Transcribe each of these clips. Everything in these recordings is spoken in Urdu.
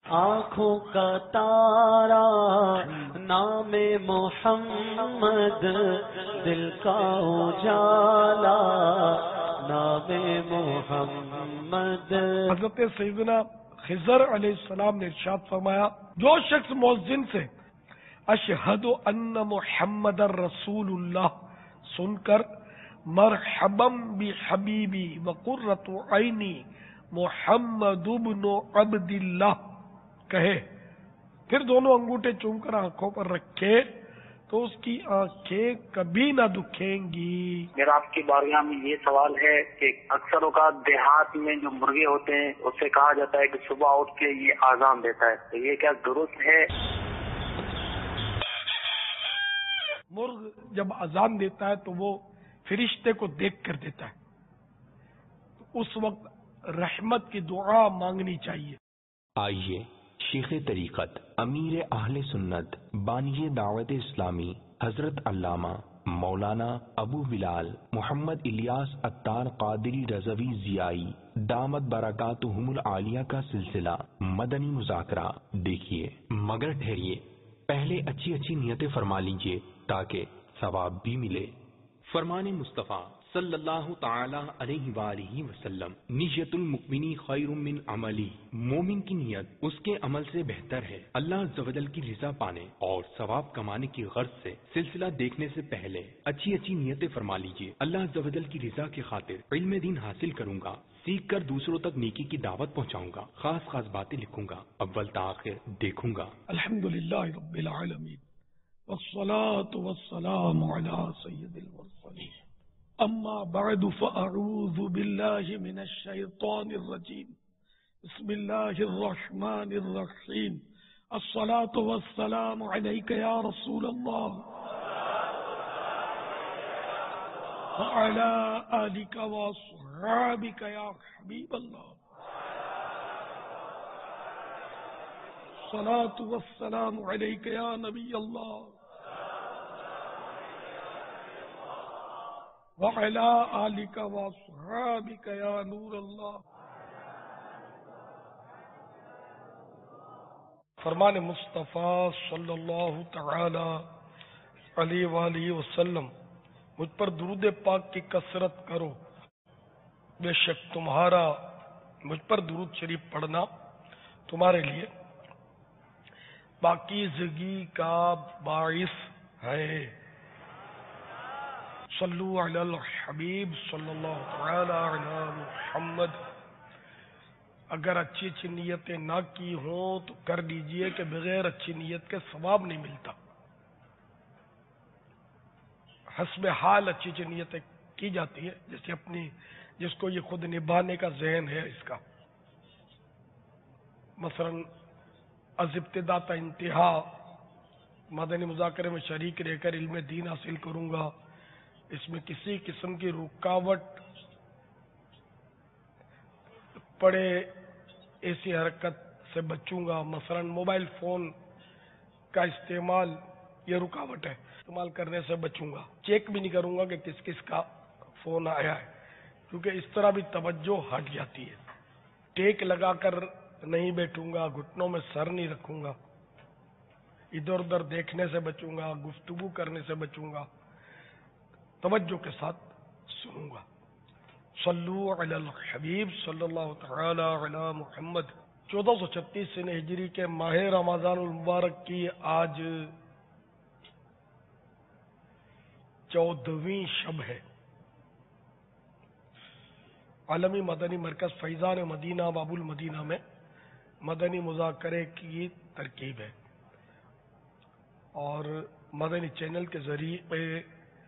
آنکھوں کا تارا نام محمد، دل کا اجالا نام محمد۔ حضرت سیدنا خضر علیہ السلام نے ارشاد فرمایا، جو شخص مؤذن سے اشہد ان محمد رسول اللہ سن کر مرحبا بحبیبی وقرۃ عینی محمد بن عبد اللہ کہے، پھر دونوں انگوٹھے چوم کر آنکھوں پر رکھے تو اس کی آنکھیں کبھی نہ دکھیں گی۔ میرا آپ کی بارگاہ میں یہ سوال ہے کہ اکثر اوقات دیہات میں جو مرغے ہوتے ہیں اس سے کہا جاتا ہے کہ صبح اٹھ کے یہ اذان دیتا ہے، تو یہ کیا درست ہے؟ مرغ جب اذان دیتا ہے تو وہ فرشتے کو دیکھ کر دیتا ہے، تو اس وقت رحمت کی دعا مانگنی چاہیے۔ آئیے شیخ طریقت امیر اہل سنت بانی دعوت اسلامی حضرت علامہ مولانا ابو بلال محمد الیاس عطار قادری رضوی ضیائی دامت برکاتہم العالیہ کا سلسلہ مدنی مذاکرہ دیکھیے، مگر ٹھہریے، پہلے اچھی اچھی نیتیں فرما لیجیے تاکہ ثواب بھی ملے۔ فرمان مصطفیٰ صلی اللہ تعالی علیہ وآلہ وسلم، نیت المؤمنی خیر من عملی، مومن کی نیت اس کے عمل سے بہتر ہے۔ اللہ عز و جل کی رضا پانے اور ثواب کمانے کی غرض سے سلسلہ دیکھنے سے پہلے اچھی اچھی نیتیں فرما لیجیے۔ اللہ عز و جل کی رضا کی خاطر علم دین حاصل کروں گا، سیکھ کر دوسروں تک نیکی کی دعوت پہنچاؤں گا، خاص خاص باتیں لکھوں گا، اول تا آخر دیکھوں گا۔ الحمدللہ رب العالمین والصلاة والسلام علی سید المرسلین، اما بعد فاعوذ باللہ من الشیطان الرجیم، بسم اللہ الرحمن الرحیم، الصلاة والسلام علیک یا رسول اللہ وعلی آلک واصحابک یا حبیب اللہ، الصلاة والسلام علیک یا نبی اللہ وعلی آلک واصحابک یا نور اللہ۔ فرمان مصطفیٰ صلی اللہ تعالی علیہ وآلہ وسلم، مجھ پر درود پاک کی کثرت کرو، بے شک تمہارا مجھ پر درود شریف پڑھنا تمہارے لیے پاکیزگی کا باعث ہے۔ صلو علی الحبیب صلی اللہ تعالی علی محمد۔ اگر اچھی اچھی نیتیں نہ کی ہوں تو کر لیجئے کہ بغیر اچھی نیت کے ثواب نہیں ملتا۔ حسب حال اچھی اچھی نیتیں کی جاتی ہے، جیسے اپنی جس کو یہ خود نبھانے کا ذہن ہے اس کا، مثلا از ابتدا تا انتہا مدنی مذاکرے میں شریک رہ کر علم دین حاصل کروں گا، اس میں کسی قسم کی رکاوٹ پڑے ایسی حرکت سے بچوں گا، مثلا موبائل فون کا استعمال یہ رکاوٹ ہے، استعمال کرنے سے بچوں گا، چیک بھی نہیں کروں گا کہ کس کس کا فون آیا ہے، کیونکہ اس طرح بھی توجہ ہٹ جاتی ہے۔ ٹیک لگا کر نہیں بیٹھوں گا، گھٹنوں میں سر نہیں رکھوں گا، ادھر ادھر دیکھنے سے بچوں گا، گفتگو کرنے سے بچوں گا، توجہ کے ساتھ سنوں گا۔ صلو علی الحبیب صلی اللہ تعالی علی محمد۔ 1436 سن ہجری کے ماہ رمضان المبارک کی آج 14ویں شب ہے۔ عالمی مدنی مرکز فیضان مدینہ باب المدینہ میں مدنی مذاکرے کی ترکیب ہے اور مدنی چینل کے ذریعے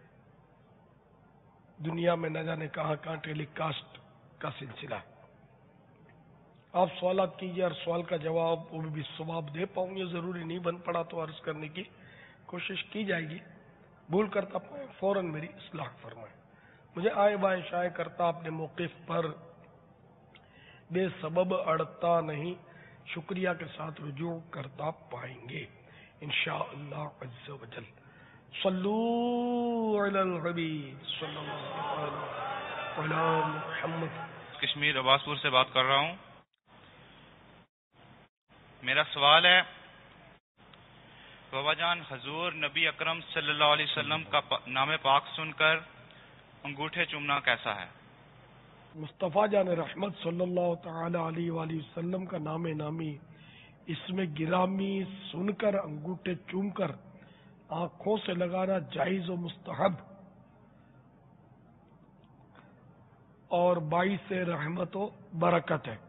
دنیا میں نہ جانے کہاں کہاں ٹیلی کاسٹ کا سلسلہ ہے۔ آپ سوالات کیجیے، ہر سوال کا جواب وہ بھی ثواب دے پاؤں گے، ضروری نہیں بن پڑا تو عرض کرنے کی کوشش کی جائے گی، بھول کرتا فوراً میری اصلاح فرمائیں۔ مجھے آئے بائے شائع کرتا اپنے موقف پر بے سبب اڑتا نہیں، شکریہ کے ساتھ رجوع کرتا پائیں گے انشاءاللہ عز و جل۔ صلو علی الحبیب صلی اللہ علی محمد۔ کشمیر عباس پور سے بات کر رہا ہوں۔ میرا سوال ہے بابا جان، حضور نبی اکرم صلی اللہ علیہ وسلم کا نام پاک سن کر انگوٹھے چومنا کیسا ہے؟ مصطفیٰ جان رحمت صلی اللہ تعالی علیہ وآلہ وسلم کا نام نامی اس میں گرامی سن کر انگوٹھے چوم کر آنکھوں سے لگانا جائز و مستحب اور باعث رحمت و برکت ہے.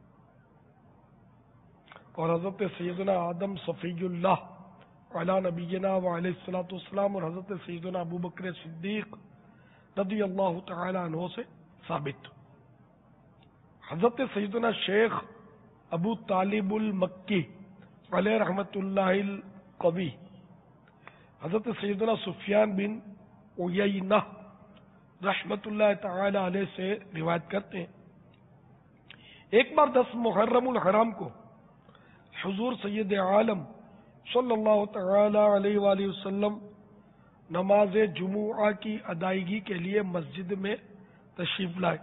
اور حضرت سیدنا آدم صفی اللہ علی نبینا وعلیہ الصلوۃ والسلام اور حضرت سیدنا ابو بکر صدیق رضی اللہ تعالی عنہ سے ثابت. حضرت سیدنا شیخ ابو طالب المکی علیہ رحمت اللہ القوی حضرت سیدنا سفیان بن عیینہ رحمت اللہ تعالی علیہ سے روایت کرتے ہیں، ایک بار 10 محرم الحرام کو حضور سید عالم صلی اللہ تعالی علیہ وآلہ وسلم نماز جمعہ کی ادائیگی کے لیے مسجد میں تشریف لائے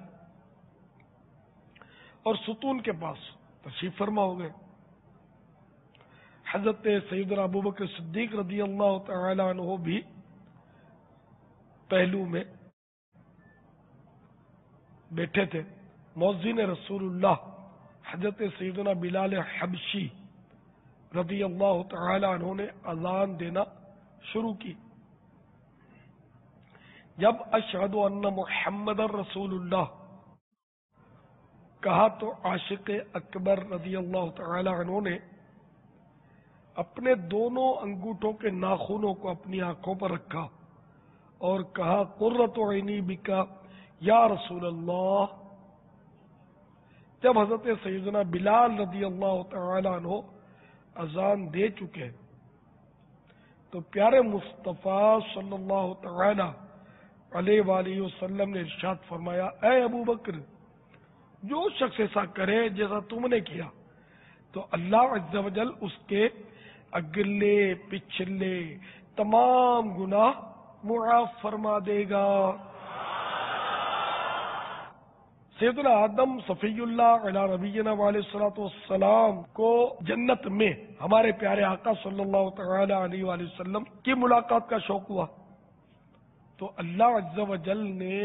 اور ستون کے پاس تشریف فرما ہو گئے. حضرت سیدنا ابو بکر صدیق رضی اللہ تعالی عنہ بھی پہلو میں بیٹھے تھے. مؤذن رسول اللہ حضرت سیدنا بلال حبشی رضی اللہ تعالی عنہ نے اذان دینا شروع کی. جب اشہد ان محمد رسول اللہ کہا تو عاشق اکبر رضی اللہ تعالی عنہ نے اپنے دونوں انگوٹھوں کے ناخنوں کو اپنی آنکھوں پر رکھا اور کہا قرۃ عینی بکا یا رسول اللہ. جب حضرت سیدنا بلال رضی اللہ تعالی عنہ اذان دے چکے تو پیارے مصطفیٰ صلی اللہ تعالی علیہ وآلہ وسلم نے ارشاد فرمایا، اے ابو بکر، جو شخص ایسا کرے جیسا تم نے کیا تو اللہ عز و جل اس کے اگلے پچھلے تمام گناہ معاف فرما دے گا. سیدنا آدم صفی اللہ علی نبینا علیہ الصلوۃ والسلام کو جنت میں ہمارے پیارے آقا صلی اللہ تعالی علیہ وآلہ وسلم کی ملاقات کا شوق ہوا تو اللہ عز و جل نے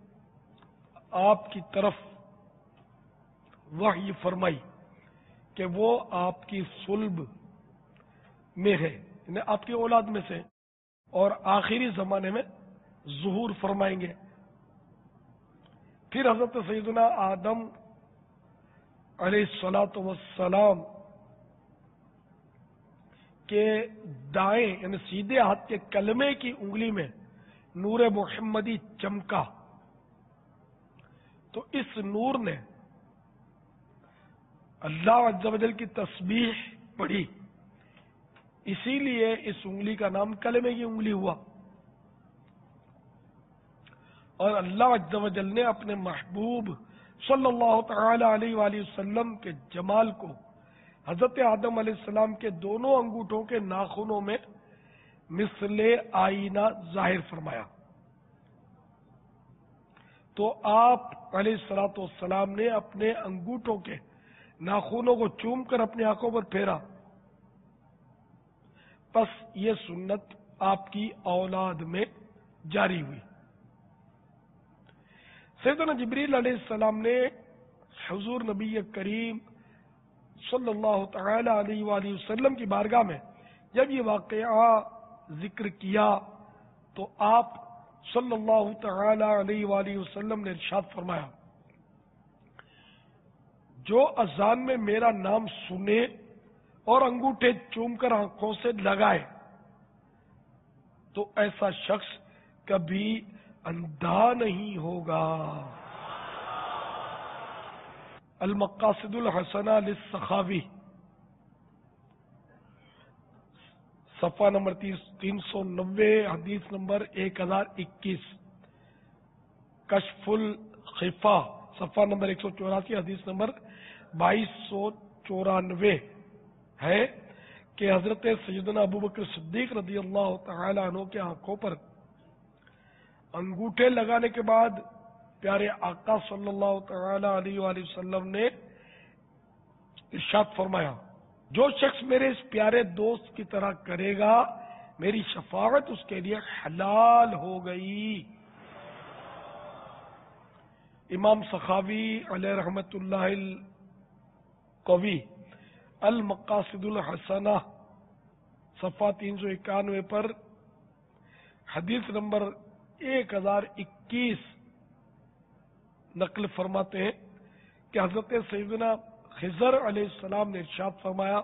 آپ کی طرف وحی فرمائی کہ وہ آپ کی صلب میں ہے، یعنی آپ کی اولاد میں سے، اور آخری زمانے میں ظہور فرمائیں گے. پھر حضرت سیدنا آدم علیہ الصلوۃ والسلام کے دائیں یعنی سیدھے ہاتھ کے کلمے کی انگلی میں نور محمدی چمکا تو اس نور نے اللہ عز و جل کی تسبیح پڑھی، اسی لیے اس انگلی کا نام کلمے کی انگلی ہوا. اور اللہ عز و جل نے اپنے محبوب صلی اللہ تعالی علیہ وآلہ وسلم کے جمال کو حضرت آدم علیہ السلام کے دونوں انگوٹھوں کے ناخنوں میں مثل آئینہ ظاہر فرمایا. تو آپ علیہ الصلوۃ والسلام نے اپنے انگوٹھوں کے ناخنوں کو چوم کر اپنی آنکھوں پر پھیرا. پس یہ سنت آپ کی اولاد میں جاری ہوئی. سیدنا جبریل علیہ السلام نے حضور نبی کریم صلی اللہ تعالی علیہ وآلہ وسلم کی بارگاہ میں جب یہ واقعہ ذکر کیا تو آپ صلی اللہ تعالی علیہ وآلہ وسلم نے ارشاد فرمایا، جو اذان میں میرا نام سنے اور انگوٹھے چوم کر آنکھوں سے لگائے تو ایسا شخص کبھی اندھا نہیں ہوگا. المقاصد الحسنہ للسخاوی صفحہ نمبر 390 حدیث نمبر 1021. کشف الخفا صفحہ نمبر 184 حدیث نمبر 2294 ہے کہ حضرت سیدنا ابو بکر صدیق رضی اللہ تعالی عنہ کے آنکھوں پر انگوٹھے لگانے کے بعد پیارے آقا صلی اللہ تعالی علیہ وآلہ وسلم نے ارشاد فرمایا، جو شخص میرے اس پیارے دوست کی طرح کرے گا میری شفاعت اس کے لیے حلال ہو گئی۔ امام سخاوی علیہ رحمت اللہ القوی المقاصد الحسنہ صفحہ 391 پر حدیث نمبر 1021 نقل فرماتے ہیں کہ حضرت سیدنا خضر علیہ السلام نے ارشاد فرمایا،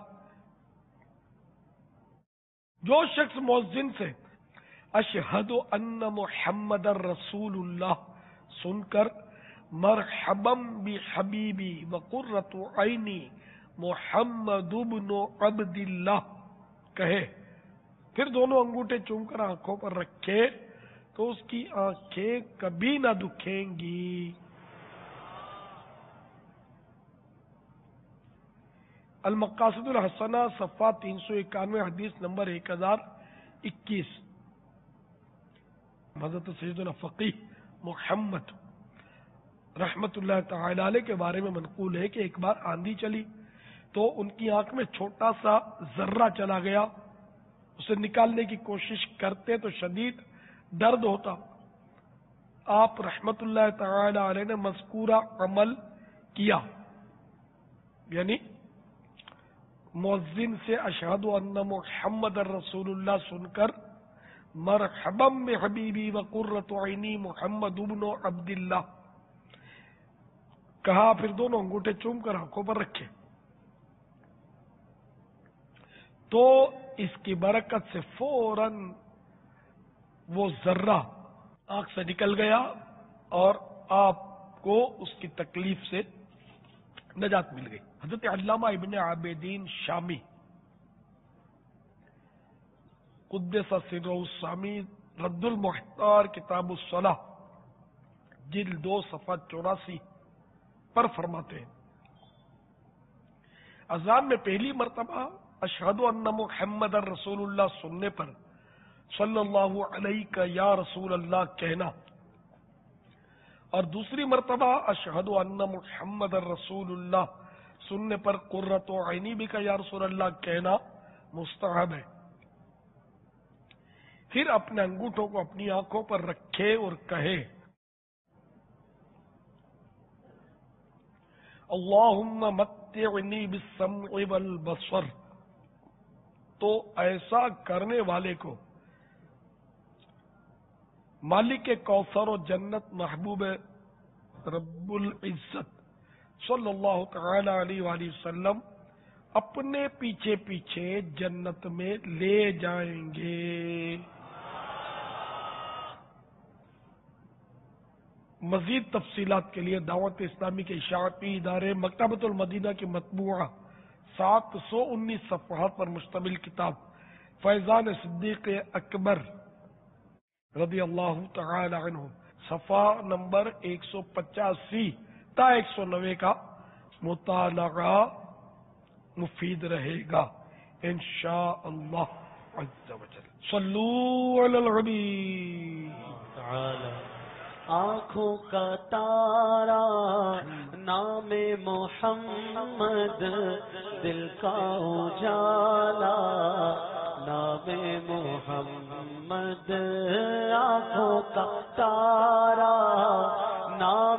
جو شخص مؤذن سے اشہد ان محمد رسول اللہ سن کر مرحبا بحبیبی وقرۃ عینی محمد بن عبد اللہ کہے، پھر دونوں انگوٹھے چوم کر آنکھوں پر رکھے تو اس کی آنکھیں کبھی نہ دکھیں گی۔ المقاصد الحسنہ صفحہ 391 حدیث نمبر 1021۔ حضرت سیدنا فقیہ محمد رحمت اللہ تعالی علیہ کے بارے میں منقول ہے کہ ایک بار آندھی چلی تو ان کی آنکھ میں چھوٹا سا ذرہ چلا گیا، اسے نکالنے کی کوشش کرتے تو شدید درد ہوتا۔ آپ رحمت اللہ تعالی علیہ نے مذکورہ عمل کیا، یعنی مؤذن سے اشہد ان محمد رسول اللہ سن کر مرحبا بحبیبی وقرۃ عینی محمد بن عبد اللہ کہا، پھر دونوں انگوٹھے چوم کر آنکھوں پر رکھے تو اس کی برکت سے فوراً وہ ذرہ آنکھ سے نکل گیا اور آپ کو اس کی تکلیف سے نجات مل گئی۔ حضرت علامہ ابن عابدین شامی قدس سرہ السامی رد المحتار کتاب الصلاح جلد 2 صفحہ 84 پر فرماتے ہیں، اذان میں پہلی مرتبہ اشہد ان محمد رسول اللہ سننے پر صلی اللہ علیہ یا رسول اللہ کہنا اور دوسری مرتبہ اشہد ان محمد رسول اللہ سننے پر قرۃ عینی بھی کا یا رسول اللہ کہنا مستحب ہے۔ پھر اپنے انگوٹھوں کو اپنی آنکھوں پر رکھے اور کہے، اللہم متعنی بالسمع والبصر، تو ایسا کرنے والے کو مالک کوثر و جنت محبوب رب العزت صلی اللہ تعالی علیہ وآلہ وسلم اپنے پیچھے پیچھے جنت میں لے جائیں گے۔ مزید تفصیلات کے لیے دعوت اسلامی کے اشاعتی ادارے مکتبۃ المدینہ کی مطبوعہ 719 صفحات پر مشتمل کتاب فیضان صدیق اکبر رضی اللہ تعالی عنہ صفحہ نمبر 185 تا 190 کا مطالعہ مفید رہے گا انشاءاللہ عز وجل۔ صلو علی الحبیب۔ آنکھوں کا تارا نام محمد، دل کا اجالا نام محمد، آنکھوں کا تارا نام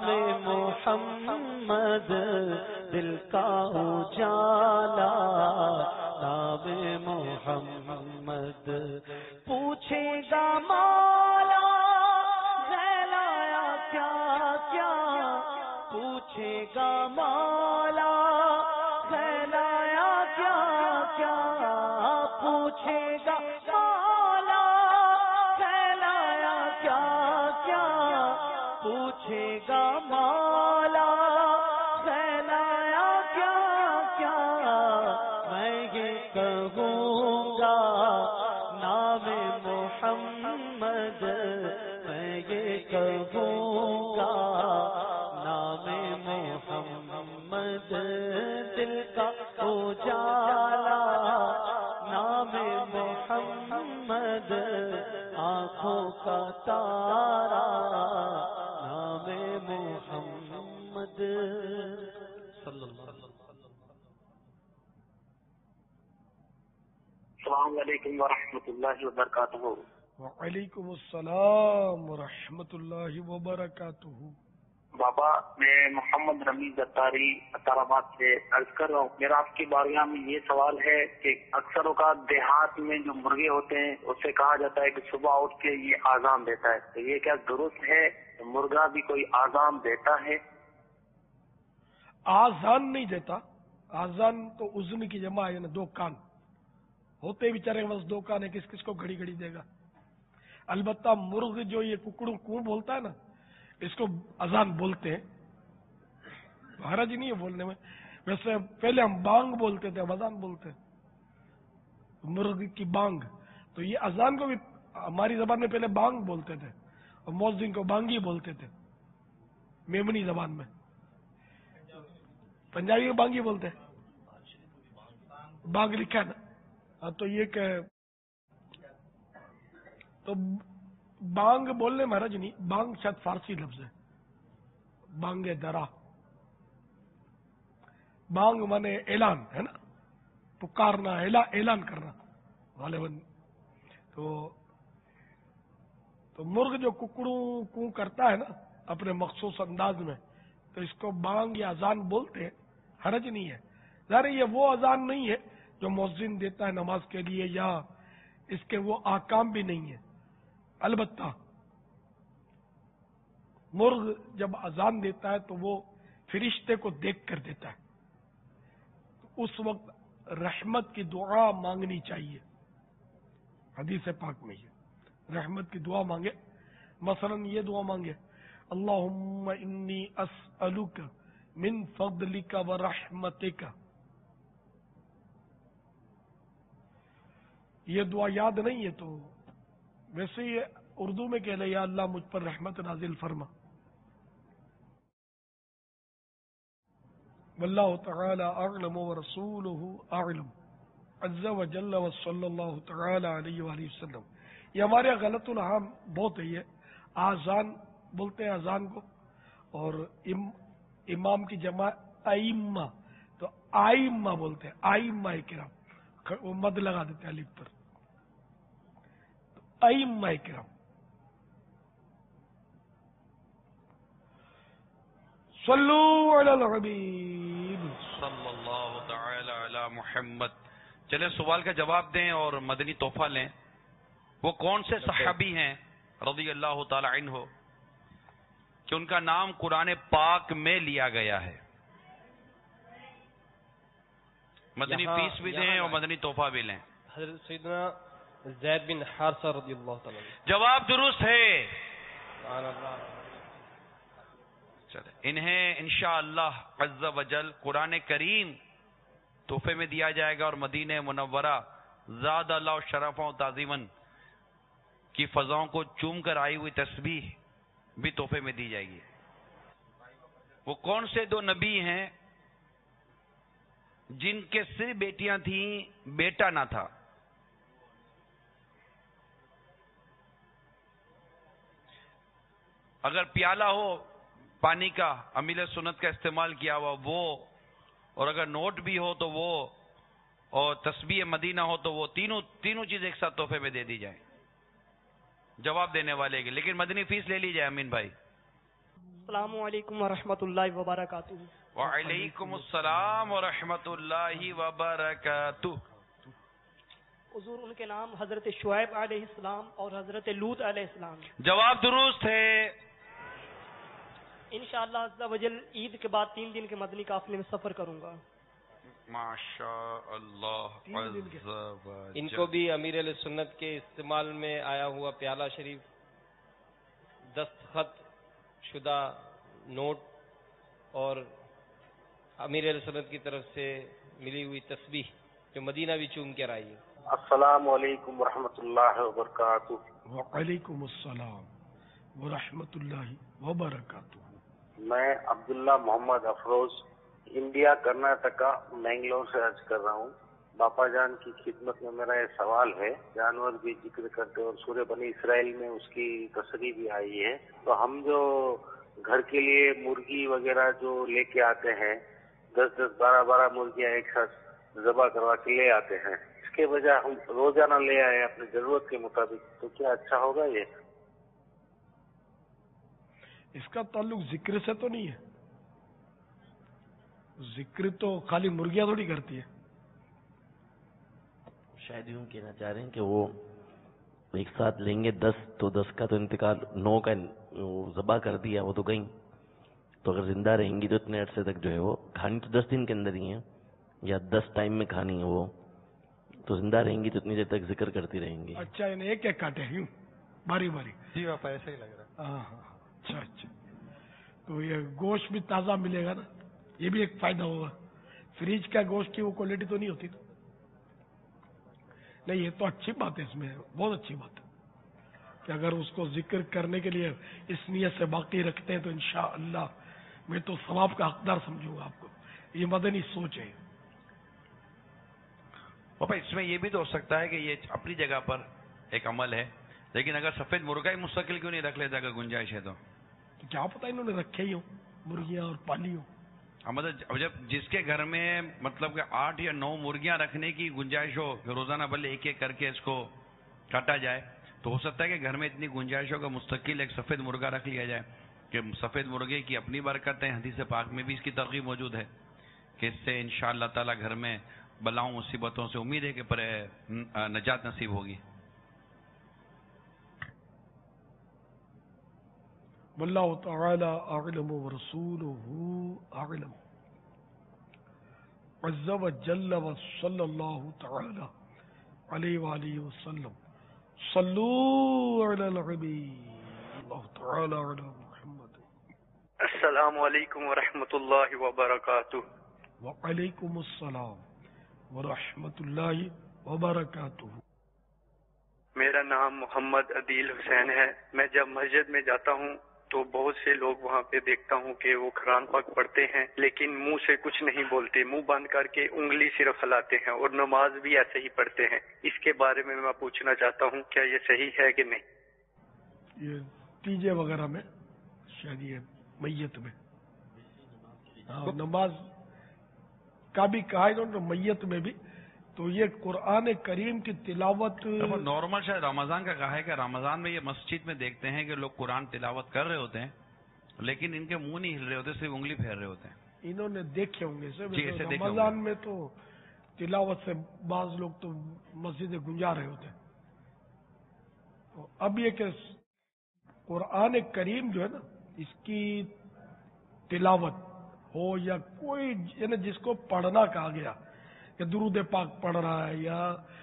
محمد، دل کا اجالا نام محمد، پوچھے گا مولا پوچھے گا مولا پھیلایا کیا کیا، پوچھے گا مولا پھیلایا کیا کیا، پوچھے گا مولا پھیلایا کیا کیا، میں یہ کہوں گا نام محمد، میں یہ کہوں گا محمد، دل کا اجالا نام محمد، آنکھوں کا تارا نام محمد صلی اللہ علیہ وسلم۔ السلام علیکم ورحمۃ اللہ وبرکاتہ۔ وعلیکم السلام ورحمۃ اللہ وبرکاتہ۔ بابا میں محمد رمیز اتاری اطار آباد سے عرض کر رہا ہوں، میرا آپ کی بارگاہ میں یہ سوال ہے کہ اکثر اوقات دیہات میں جو مرغے ہوتے ہیں اس سے کہا جاتا ہے کہ صبح اٹھ کے یہ آذان دیتا ہے، تو یہ کیا درست ہے؟ مرغا بھی کوئی آذان دیتا ہے؟ آذان نہیں دیتا، آذان تو اذن کی جمع ہے نا، دو کان ہوتے بیچارے بس دو کان ہے، کس کس کو گھڑی گھڑی دے گا۔ البتہ مرغ جو یہ ککڑوں کو بولتا ہے نا، اس کو اذان بولتے ہیں، حرج نہیں ہے بولنے میں۔ ویسے پہلے ہم بانگ بولتے تھے، اب اذان بولتے ہیں، مرغ کی بانگ۔ تو یہ اذان کو بھی ہماری زبان میں پہلے بانگ بولتے تھے، اور مؤذن کو بانگی بولتے تھے میمنی زبان میں۔ پنجابی میں بانگی بولتے ہیں، بانگ لکھا ہے نا۔ تو یہ کہ تو بانگ بولنے میں حرج نہیں، بانگ شاید فارسی لفظ ہے، بانگ درا، بانگ مانے اعلان ہے نا، پکارنا، اعلان کرنا غالباً۔ تو مرغ جو ککڑوں کو کرتا ہے نا اپنے مخصوص انداز میں، تو اس کو بانگ یا اذان بولتے ہیں، حرج نہیں ہے۔ ظاہر یہ وہ اذان نہیں ہے جو مؤذن دیتا ہے نماز کے لیے، یا اس کے وہ احکام بھی نہیں ہے۔ البتہ مرغ جب اذان دیتا ہے تو وہ فرشتے کو دیکھ کر دیتا ہے، تو اس وقت رحمت کی دعا مانگنی چاہیے۔ حدیث پاک میں یہ رحمت کی دعا مانگے، مثلا یہ دعا مانگے، اللہم انی اسألک من فضلک ورحمتک۔ یہ دعا یاد نہیں ہے تو ویسے یہ اردو میں کہہ لے، یا اللہ مجھ پر رحمت نازل فرما۔ واللہ تعالی اعلم ورسولہ اعلم عز وجل وصلی اللہ تعالی علیہ وآلہ وسلم۔ یہ ہمارے غلط العام بہت ہے، یہ آذان بولتے ہیں اذان کو، اور امام کی جمع ائمہ، تو آئمہ بولتے ہیں، آئمہ کرام، وہ مد لگا دیتے ہیں الف پر، تو ائمہ کرام۔ صلو علی الحبیب صلی اللہ تعالی علی محمد۔ چلے سوال کا جواب دیں اور مدنی تحفہ لیں۔ وہ کون سے صحابی ہیں رضی اللہ تعالی عنہ کہ ان کا نام قرآن پاک میں لیا گیا ہے؟ مدنی فیس بھی دیں اور مدنی تحفہ بھی لیں۔ حضرت سیدنا زید بن حارثہ رضی اللہ تعالی عنہ۔ جواب درست ہے۔ سبحان اللہ۔ چلے انہیں انشاءاللہ عز وجل قرآن کریم تحفے میں دیا جائے گا، اور مدینہ منورہ زاد اللہ شرفا و تعظیماً کی فضاؤں کو چوم کر آئی ہوئی تسبیح بھی تحفے میں دی جائے گی۔ وہ کون سے دو نبی ہیں جن کے صرف بیٹیاں تھیں، بیٹا نہ تھا؟ اگر پیالہ ہو پانی کا امیل سنت کا استعمال کیا ہوا وہ، اور اگر نوٹ بھی ہو تو وہ، اور تسبیح مدینہ ہو تو وہ، تینوں چیز ایک ساتھ تحفے میں دے دی جائیں جواب دینے والے کے، لیکن مدنی فیس لے لی جائے۔ امین بھائی۔ السلام علیکم ورحمۃ اللہ وبرکاتہ۔ وعلیکم السلام ورحمۃ اللہ وبرکاتہ۔ حضور ان کے نام حضرت شعیب علیہ السلام اور حضرت لوط علیہ السلام۔ جواب درست ہے۔ انشاءاللہ عز وجل عید کے بعد 3 دن کے مدنی قافلے میں سفر کروں گا۔ ماشاء اللہ عز وجل۔ ان کو بھی امیر علیہ سنت کے استعمال میں آیا ہوا پیالہ شریف، دستخط شدہ نوٹ اور امیر علیہ سنت کی طرف سے ملی ہوئی تسبیح جو مدینہ بھی چوم کر آئی ہے۔ السلام علیکم ورحمۃ اللہ وبرکاتہ۔ وعلیکم السلام ورحمۃ اللہ وبرکاتہ۔ میں عبداللہ محمد افروز انڈیا کرناٹکا مینگلور سے عرض کر رہا ہوں۔ باپا جان کی خدمت میں میرا یہ سوال ہے، جانور بھی ذکر کرتے اور سورہ بنی اسرائیل میں اس کی تصریح بھی آئی ہے، تو ہم جو گھر کے لیے مرغی وغیرہ جو لے کے آتے ہیں، 10-10 12-12 مرغیاں ایک ساتھ ذبح کروا کے لے آتے ہیں، اس کے بجائے ہم روزانہ لے آئے اپنی ضرورت کے مطابق، تو کیا اچھا ہوگا یہ؟ اس کا تعلق ذکر سے تو نہیں ہے، ذکر تو خالی مرغیاں تھوڑی کرتی ہے. شاید یوں کہنا چاہ رہے ہیں کہ وہ ایک ساتھ لیں گے 10 تو 10 کا تو انتقال 9 کا ذبح کر دیا، وہ تو گئیں، تو اگر زندہ رہیں گی تو اتنے عرصے تک جو ہے وہ کھانی تو 10 دن کے اندر ہی ہیں، یا 10 ٹائم میں کھانی ہے وہ، تو زندہ رہیں گی تو اتنی دیر تک ذکر کرتی رہیں گی. اچھا انہیں ایک ایک کاٹے یوں باری باری. جی آپ ایسا ہی لگ رہا ہے. ہاں ہاں اچھا اچھا. تو یہ گوشت بھی تازہ ملے گا نا، یہ بھی ایک فائدہ ہوگا. فریج کا گوشت کی وہ کوالٹی تو نہیں ہوتی. نہیں یہ تو اچھی بات ہے، اس میں بہت اچھی بات ہے کہ اگر اس کو ذکر کرنے کے لیے اس نیت سے باقی رکھتے ہیں تو انشاءاللہ میں تو ثواب کا حقدار سمجھوں گا آپ کو. یہ مدنی سوچ ہے. پاپا اس میں یہ بھی تو ہو سکتا ہے کہ یہ اپنی جگہ پر ایک عمل ہے، لیکن اگر سفید مرغا ہی مستقل کیوں نہیں رکھ لیتا اگر گنجائش ہے تو کیا پتا انہوں نے رکھے ہی ہوں مرغیاں اور پالی ہوں. مطلب جب جس کے گھر میں مطلب کہ 8 یا 9 مرغیاں رکھنے کی گنجائش ہو کہ روزانہ بھلے ایک ایک کر کے اس کو کاٹا جائے، تو ہو سکتا ہے کہ گھر میں اتنی گنجائش ہو کہ مستقل ایک سفید مرغا رکھ لیا جائے کہ سفید مرغے کی اپنی برکت ہے. حدیث پاک میں بھی اس کی ترغیب موجود ہے کہ اس سے انشاءاللہ تعالی گھر میں بلاؤں مصیبتوں سے امید ہے کہ پر نجات نصیب ہوگی. واللہ تعالی اعلم ورسولہ اعلم عز وجل وصلی اللہ تعالی علیہ وآلہ وسلم. صلو علی الحبیب اللہ تعالی علی محمد. السلام علیکم ورحمۃ اللہ وبرکاتہ. وعلیکم السلام ورحمۃ اللہ وبرکاتہ. میرا نام محمد عدیل حسین ہے. میں جب مسجد میں جاتا ہوں تو بہت سے لوگ وہاں پہ دیکھتا ہوں کہ وہ قرآن پاک پڑھتے ہیں لیکن منہ سے کچھ نہیں بولتے، منہ بند کر کے انگلی صرف ہلاتے ہیں، اور نماز بھی ایسے ہی پڑھتے ہیں. اس کے بارے میں پوچھنا چاہتا ہوں کیا یہ صحیح ہے کہ نہیں؟ یہ تیجے وغیرہ میں شاید یہ میت میں نماز کا بھی کہا ہے میت میں بھی. تو یہ قرآن کریم کی تلاوت نارمل شاید رمضان کا کہا ہے کہ رمضان میں یہ مسجد میں دیکھتے ہیں کہ لوگ قرآن تلاوت کر رہے ہوتے ہیں لیکن ان کے منہ نہیں ہل رہے ہوتے، صرف انگلی پھیر رہے ہوتے ہیں. انہوں نے دیکھے ہوں گے جی رمضان میں تو تلاوت سے بعض لوگ تو مسجدیں گنجا رہے ہوتے ہیں. تو اب یہ کہ قرآن کریم جو ہے نا اس کی تلاوت ہو یا کوئی یعنی جس کو پڑھنا کہا گیا کہ درود پاک پڑھ رہا ہے یا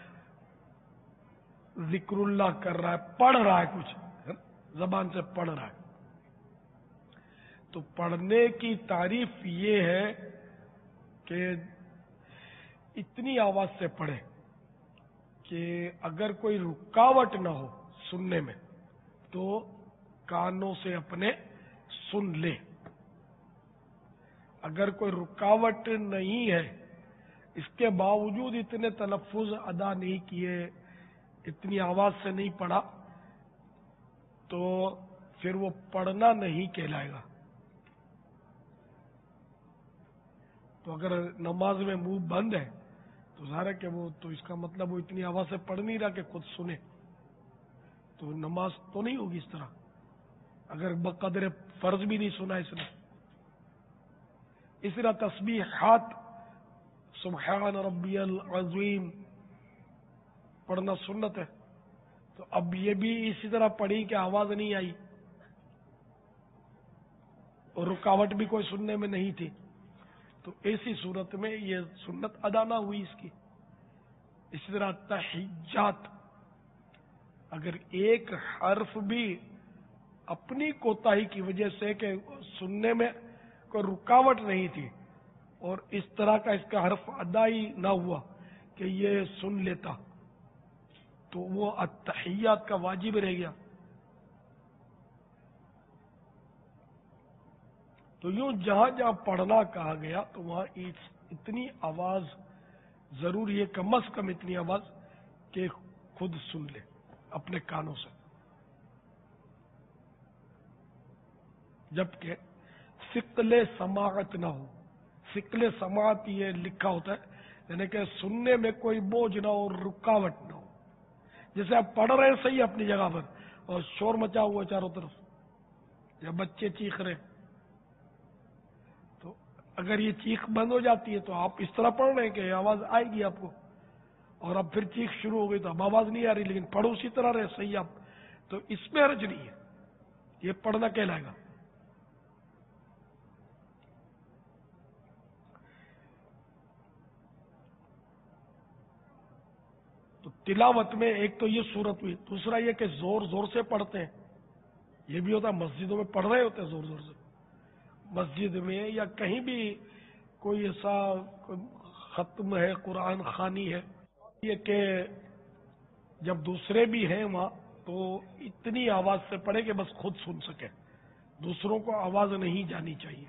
ذکر اللہ کر رہا ہے، پڑھ رہا ہے کچھ زبان سے پڑھ رہا ہے، تو پڑھنے کی تعریف یہ ہے کہ اتنی آواز سے پڑھے کہ اگر کوئی رکاوٹ نہ ہو سننے میں تو کانوں سے اپنے سن لے. اگر کوئی رکاوٹ نہیں ہے، اس کے باوجود اتنے تلفظ ادا نہیں کیے، اتنی آواز سے نہیں پڑھا، تو پھر وہ پڑھنا نہیں کہلائے گا. تو اگر نماز میں منہ بند ہے تو ظاہر ہے کہ وہ تو اس کا مطلب وہ اتنی آواز سے پڑھ نہیں رہا کہ خود سنے، تو نماز تو نہیں ہوگی اس طرح. اگر بقدر فرض بھی نہیں سنا اس نے. اس طرح تسبیحات سبحان ربی العظیم پڑھنا سنت ہے، تو اب یہ بھی اسی طرح پڑھی کہ آواز نہیں آئی اور رکاوٹ بھی کوئی سننے میں نہیں تھی، تو ایسی صورت میں یہ سنت ادا نہ ہوئی اس کی. اسی طرح تحیات اگر ایک حرف بھی اپنی کوتاہی کی وجہ سے کہ سننے میں کوئی رکاوٹ نہیں تھی اور اس طرح کا اس کا حرف ادا ہی نہ ہوا کہ یہ سن لیتا، تو وہ التحیات کا واجب رہ گیا. تو یوں جہاں جہاں پڑھنا کہا گیا تو وہاں اتنی آواز ضروری ہے، کم از کم اتنی آواز کہ خود سن لے اپنے کانوں سے. جبکہ ثقل سماعت نہ ہو. ثقل سماعت یہ لکھا ہوتا ہے یعنی کہ سننے میں کوئی بوجھ نہ ہو، رکاوٹ نہ ہو. جیسے آپ پڑھ رہے ہیں صحیح اپنی جگہ پر اور شور مچا ہوا چاروں طرف یا بچے چیخ رہے، تو اگر یہ چیخ بند ہو جاتی ہے تو آپ اس طرح پڑھ رہے ہیں کہ آواز آئے گی آپ کو، اور اب پھر چیخ شروع ہو گئی تو اب آواز نہیں آ رہی، لیکن پڑھو اسی طرح رہے صحیح آپ، تو اس میں حرج نہیں ہے، یہ پڑھنا کہلائے گا. تو تلاوت میں ایک تو یہ صورت ہوئی، دوسرا یہ کہ زور زور سے پڑھتے ہیں، یہ بھی ہوتا ہے. مسجدوں میں پڑھ رہے ہوتے ہیں زور زور سے، مسجد میں یا کہیں بھی کوئی ایسا ختم ہے، قرآن خوانی ہے، یہ کہ جب دوسرے بھی ہیں وہاں تو اتنی آواز سے پڑھے کہ بس خود سن سکے، دوسروں کو آواز نہیں جانی چاہیے.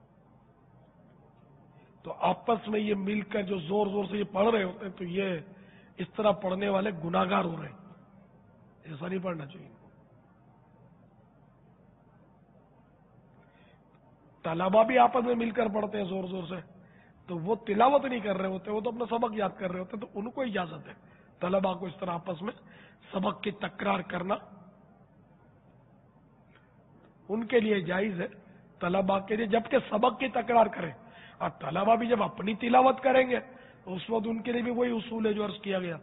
تو آپس میں یہ مل کر جو زور زور سے یہ پڑھ رہے ہوتے ہیں تو یہ اس طرح پڑھنے والے گناہگار ہو رہے ہیں، ایسا نہیں پڑھنا چاہیے. طلبا بھی آپس میں مل کر پڑھتے ہیں زور زور سے، تو وہ تلاوت نہیں کر رہے ہوتے، وہ تو اپنا سبق یاد کر رہے ہوتے ہیں، تو ان کو اجازت ہے طلبا کو اس طرح آپس میں سبق کی تکرار کرنا ان کے لیے جائز ہے، طلبا کے لیے، جبکہ سبق کی تکرار کریں. اور طلبا بھی جب اپنی تلاوت کریں گے تو اس وقت ان کے لیے بھی وہی اصول ہے جو عرض کیا گیا.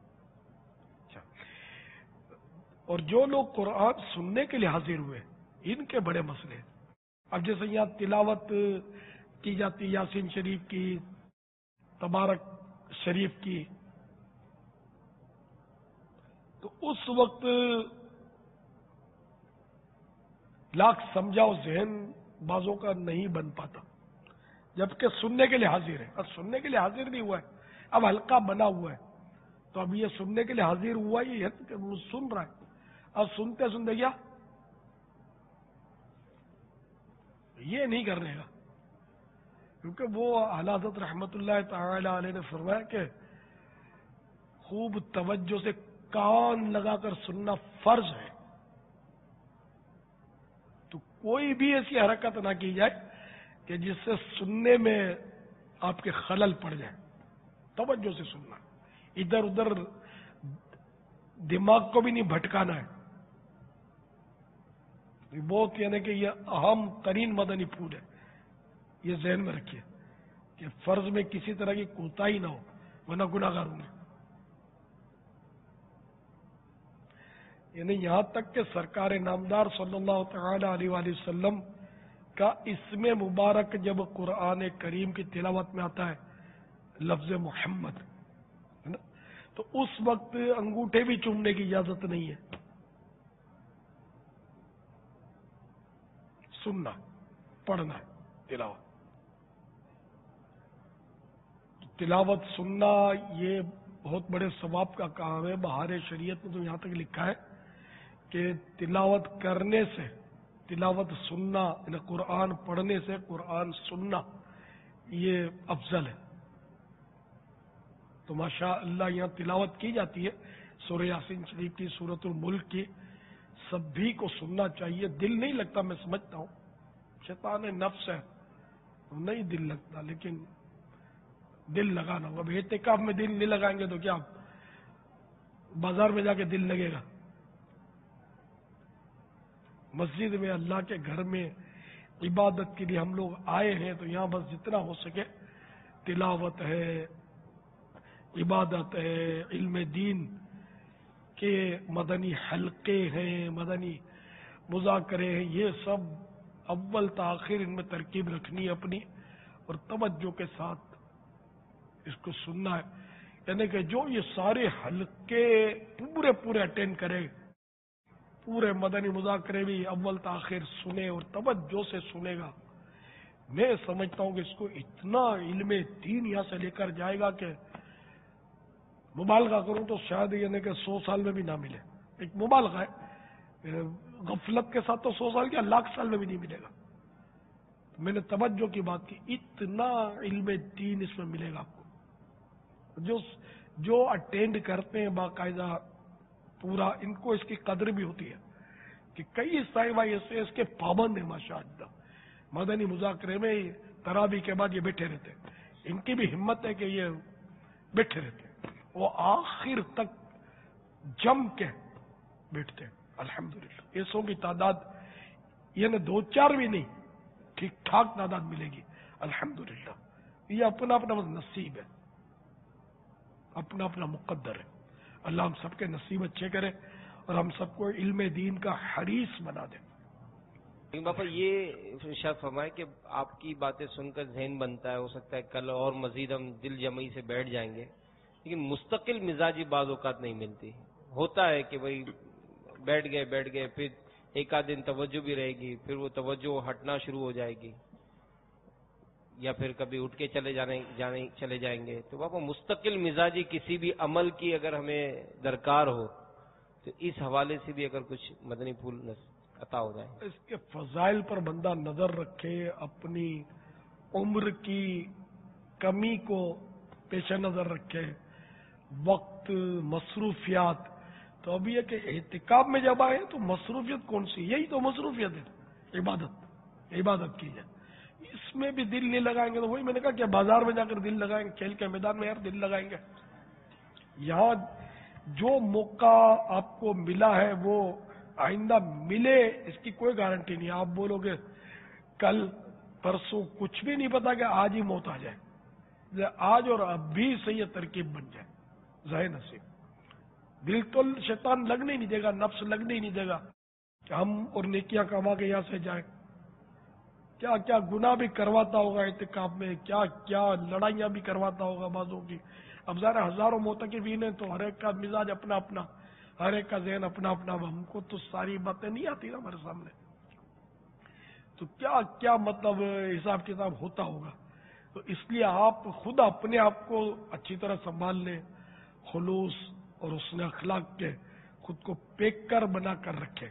اور جو لوگ قرآن سننے کے لیے حاضر ہوئے ان کے بڑے مسئلے ہیں. اب جیسے یہاں تلاوت کی جاتی یاسین شریف کی، تبارک شریف کی، تو اس وقت لاکھ سمجھاؤ ذہن بازوں کا نہیں بن پاتا، جبکہ سننے کے لیے حاضر ہے. اب سننے کے لیے حاضر نہیں ہوا ہے، اب حلقہ بنا ہوا ہے، تو اب یہ سننے کے لیے حاضر ہوا ہی ہے کہ وہ سن رہا ہے. اب سنتے سنتے کیا یہ نہیں کرنے گا، کیونکہ وہ اعلی حضرت رحمت اللہ تعالی علیہ نے فرمایا کہ خوب توجہ سے کان لگا کر سننا فرض ہے. تو کوئی بھی ایسی حرکت نہ کی جائے کہ جس سے سننے میں آپ کے خلل پڑ جائے. توجہ سے سننا، ادھر ادھر دماغ کو بھی نہیں بھٹکانا ہے. بہت یعنی کہ یہ اہم ترین مدنی پھول ہے، یہ ذہن میں رکھیے کہ فرض میں کسی طرح کی کوتاہی نہ ہو ورنہ گناہگار ہوں گے. یعنی یہاں تک کہ سرکار نامدار صلی اللہ تعالی علیہ وآلہ وسلم کا اسم مبارک جب قرآن کریم کی تلاوت میں آتا ہے لفظ محمد ہے نا، تو اس وقت انگوٹھے بھی چومنے کی اجازت نہیں ہے. سننا، پڑھنا ہے تلاوت. تلاوت سننا یہ بہت بڑے ثواب کا کام ہے. بہار شریعت میں تو یہاں تک لکھا ہے کہ تلاوت کرنے سے، تلاوت سننا یعنی قرآن پڑھنے سے قرآن سننا یہ افضل ہے. تو ماشاء اللہ یہاں تلاوت کی جاتی ہے سورہ یاسین شریف کی، سورۃ الملک کی، سبھی کو سننا چاہیے. دل نہیں لگتا، میں سمجھتا ہوں شیطان نفس ہے نہیں دل لگتا، لیکن دل لگانا ہوگا. اب اعتکاف میں دل نہیں لگائیں گے تو کیا بازار میں جا کے دل لگے گا؟ مسجد میں اللہ کے گھر میں عبادت کے لیے ہم لوگ آئے ہیں تو یہاں بس جتنا ہو سکے تلاوت ہے، عبادت ہے، علم دین کے مدنی حلقے ہیں، مدنی مذاکرے ہیں، یہ سب اول تاخیر ان میں ترکیب رکھنی ہے اپنی، اور توجہ کے ساتھ اس کو سننا ہے. یعنی کہ جو یہ سارے حلقے پورے اٹینڈ کرے، پورے مدنی مذاکرے بھی اول تاخیر سنے اور توجہ سے سنے گا، میں سمجھتا ہوں کہ اس کو اتنا علم دین یہاں سے لے کر جائے گا کہ مبالغہ کروں تو شاید یعنی کہ 100 سال میں بھی نہ ملے. ایک مبالغہ ہے، غفلت کے ساتھ تو 100 سال کیا لاکھ سال میں بھی نہیں ملے گا. میں نے توجہ کی بات کی، اتنا علم دین اس میں ملے گا آپ کو. جو اٹینڈ کرتے ہیں باقاعدہ پورا، ان کو اس کی قدر بھی ہوتی ہے کہ کئی صاحب ایسے اس کے پابند ہیں ماشاءاللہ. مدنی مذاکرے میں تراویح کے بعد یہ بیٹھے رہتے ہیں، ان کی بھی ہمت ہے کہ یہ بیٹھے رہتے ہیں، وہ آخر تک جم کے بیٹھتے ہیں. الحمدللہ ایسوں کی تعداد یعنی 2-4 بھی نہیں، ٹھیک ٹھاک تعداد ملے گی الحمدللہ. یہ اپنا اپنا نصیب ہے، اپنا اپنا مقدر ہے. اللہ ہم سب کے نصیب اچھے کرے اور ہم سب کو علم دین کا حریص بنا دے. لیکن باپا یہ ارشاد فرمائے کہ آپ کی باتیں سن کر ذہن بنتا ہے، ہو سکتا ہے کل اور مزید ہم دل جمعی سے بیٹھ جائیں گے، لیکن مستقل مزاجی بعض اوقات نہیں ملتی. ہوتا ہے کہ بھائی بیٹھ گئے پھر ایک آدھ دن توجہ بھی رہے گی، پھر وہ توجہ ہٹنا شروع ہو جائے گی، یا پھر کبھی اٹھ کے چلے جائیں گے. تو باپا مستقل مزاجی کسی بھی عمل کی اگر ہمیں درکار ہو تو اس حوالے سے بھی اگر کچھ مدنی پھول عطا ہو جائے. اس کے فضائل پر بندہ نظر رکھے، اپنی عمر کی کمی کو پیش نظر رکھے، وقت، مصروفیات. تو اب یہ کہ اعتکاف میں جب آئے تو مصروفیت کون سی؟ یہی تو مصروفیت ہے، عبادت کی جائے. اس میں بھی دل نہیں لگائیں گے تو وہی میں نے کہا کہ بازار میں جا کر دل لگائیں گے، کھیل کے میدان میں یار دل لگائیں گے. یہاں جو موقع آپ کو ملا ہے وہ آئندہ ملے اس کی کوئی گارنٹی نہیں. آپ بولو گے کل پرسوں، کچھ بھی نہیں پتا کہ آج ہی موت آ جائے. آج اور اب بھی صحیح ترکیب بن جائے، ظاہر نصیب. دل تو شیطان لگنے نہیں دے گا، نفس لگنے ہی نہیں دے گا کہ ہم اور نیکیاں کما کے یہاں سے جائیں. کیا کیا گناہ بھی کرواتا ہوگا اعتکاف میں، کیا کیا لڑائیاں بھی کرواتا ہوگا بازوں کی. اب ظاہر ہزاروں معتکفین ہیں تو ہر ایک کا مزاج اپنا اپنا، ہر ایک کا ذہن اپنا اپنا. ہم کو تو ساری باتیں نہیں آتی نا ہمارے سامنے، تو کیا کیا مطلب حساب کتاب ہوتا ہوگا. تو اس لیے آپ خود اپنے آپ کو اچھی طرح سنبھال لیں، خلوص اور حسن اخلاق کے خود کو پیک کر بنا کر رکھیں.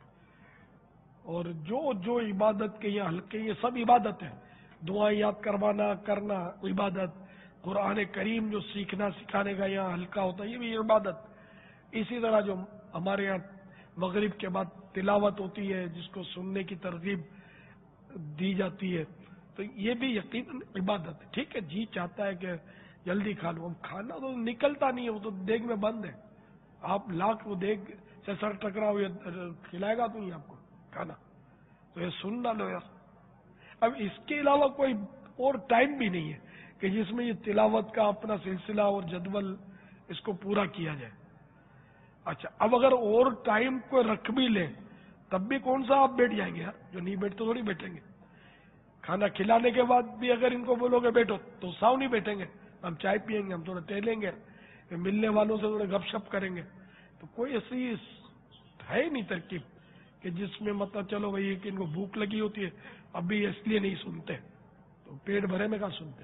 اور جو عبادت کے یہ حلقے، یہ سب عبادت ہے. دعائیں یاد کروانا کرنا عبادت، قرآن کریم جو سیکھنا سکھانے کا یہاں حلقہ ہوتا ہے یہ بھی عبادت. اسی طرح جو ہمارے یہاں مغرب کے بعد تلاوت ہوتی ہے جس کو سننے کی ترغیب دی جاتی ہے، تو یہ بھی یقیناً عبادت ہے. ٹھیک ہے جی چاہتا ہے کہ جلدی کھا لو، کھانا تو نکلتا نہیں ہے، وہ تو دیگ میں بند ہے. آپ لاکھ وہ دیگ سے سر ٹکراؤ کھلائے گا تو نہیں آپ کو کھانا. تو یہ سن نہ لو یار. اب اس کے علاوہ کوئی اور ٹائم بھی نہیں ہے کہ جس میں یہ تلاوت کا اپنا سلسلہ اور جدول اس کو پورا کیا جائے. اچھا اب اگر اور ٹائم کو رکھ بھی لیں تب بھی کون سا آپ بیٹھ جائیں گے یار؟ جو نہیں بیٹھتے تھوڑی بیٹھیں گے. کھانا کھلانے کے بعد بھی اگر ان کو بولو گے بیٹھو تو ساؤ نہیں بیٹھیں گے. ہم چائے پیئیں گے، ہم تھوڑا ٹہلیں گے، ملنے والوں سے تھوڑے گپ شپ کریں گے. تو کوئی ایسی ہے نہیں ترکیب کہ جس میں مطلب چلو بھائی کہ ان کو بھوک لگی ہوتی ہے اب بھی اس لیے نہیں سنتے، تو پیٹ بھرے میں کہاں سنتے.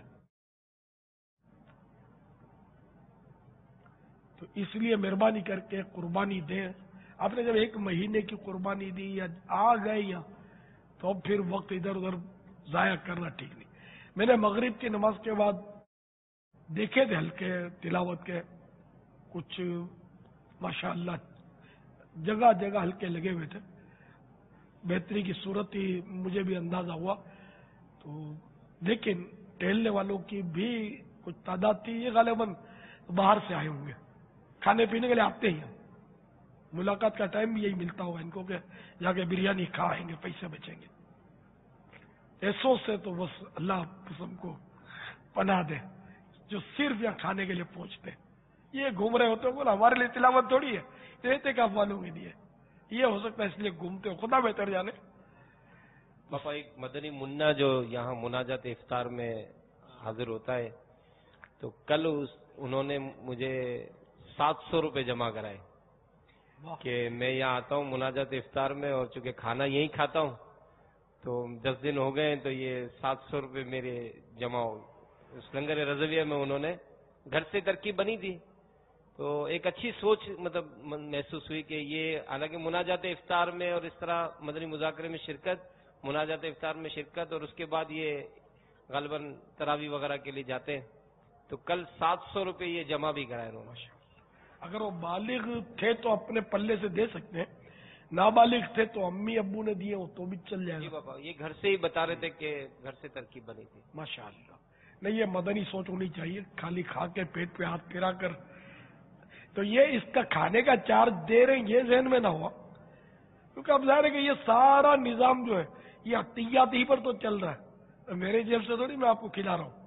تو اس لیے مہربانی کر کے قربانی دیں. آپ نے جب 1 مہینے کی قربانی دی یا آ گئے یا تو اب پھر وقت ادھر ادھر ضائع کرنا ٹھیک نہیں. میں نے مغرب کی نماز کے بعد دیکھے تھے ہلکے تلاوت کے کچھ ماشاءاللہ جگہ جگہ ہلکے لگے ہوئے تھے. بہتری کی صورت ہی مجھے بھی اندازہ ہوا. تو لیکن ٹہلنے والوں کی بھی کچھ تعداد تھی. یہ غالباً باہر سے آئے ہوں گے، کھانے پینے کے لیے آتے ہی ہیں. ملاقات کا ٹائم بھی یہی ملتا ہوگا ان کو کہ جا کے بریانی کھا آئیں گے، پیسے بچیں گے. ایسوں سے تو بس اللہ قسم کو پناہ دے جو صرف یہاں کھانے کے لیے پہنچتے. یہ گھوم رہے ہوتے ہیں، بولا ہمارے لیے تلاوت تھوڑی ہے، اعتکاف والوں کے لیے. یہ ہو سکتا ہے اس لیے گھومتے ہو، خدا بہتر جانے. باپا ایک مدنی منا جو یہاں مناجات افطار میں حاضر ہوتا ہے، تو کل انہوں نے مجھے 700 روپے جمع کرائے کہ میں یہاں آتا ہوں مناجات افطار میں، اور چونکہ کھانا یہیں کھاتا ہوں تو 10 دن ہو گئے ہیں، تو یہ 700 روپے میرے جمع ہو. اس لنگر رضویہ میں انہوں نے گھر سے ترکیب بنی تھی، تو ایک اچھی سوچ مطلب محسوس ہوئی کہ یہ حالانکہ مناجات افطار میں اور اس طرح مدنی مذاکرے میں شرکت، مناجات افطار میں شرکت، اور اس کے بعد یہ غالباً تراویح وغیرہ کے لیے جاتے ہیں. تو کل 700 روپے یہ جمع بھی کرائے انہوں نے. اگر وہ بالغ تھے تو اپنے پلے سے دے سکتے ہیں، نابالغ تھے تو امی ابو نے دیے ہو تو بھی چل جائے جی گا. بابا یہ گھر سے ہی بتا رہے تھے کہ گھر سے ترکیب بنی تھی. ماشاءاللہ نہیں، یہ مدنی سوچ ہونی چاہیے. خالی کھا کے پیٹ پہ ہاتھ پھرا کر تو یہ اس کا کھانے کا چارج دے رہے ہیں، یہ ذہن میں نہ ہوا. کیونکہ اب ظاہر ہے کہ یہ سارا نظام جو ہے یہ عطیات ہی پر تو چل رہا ہے، میرے جیب سے تھوڑی میں آپ کو کھلا رہا ہوں.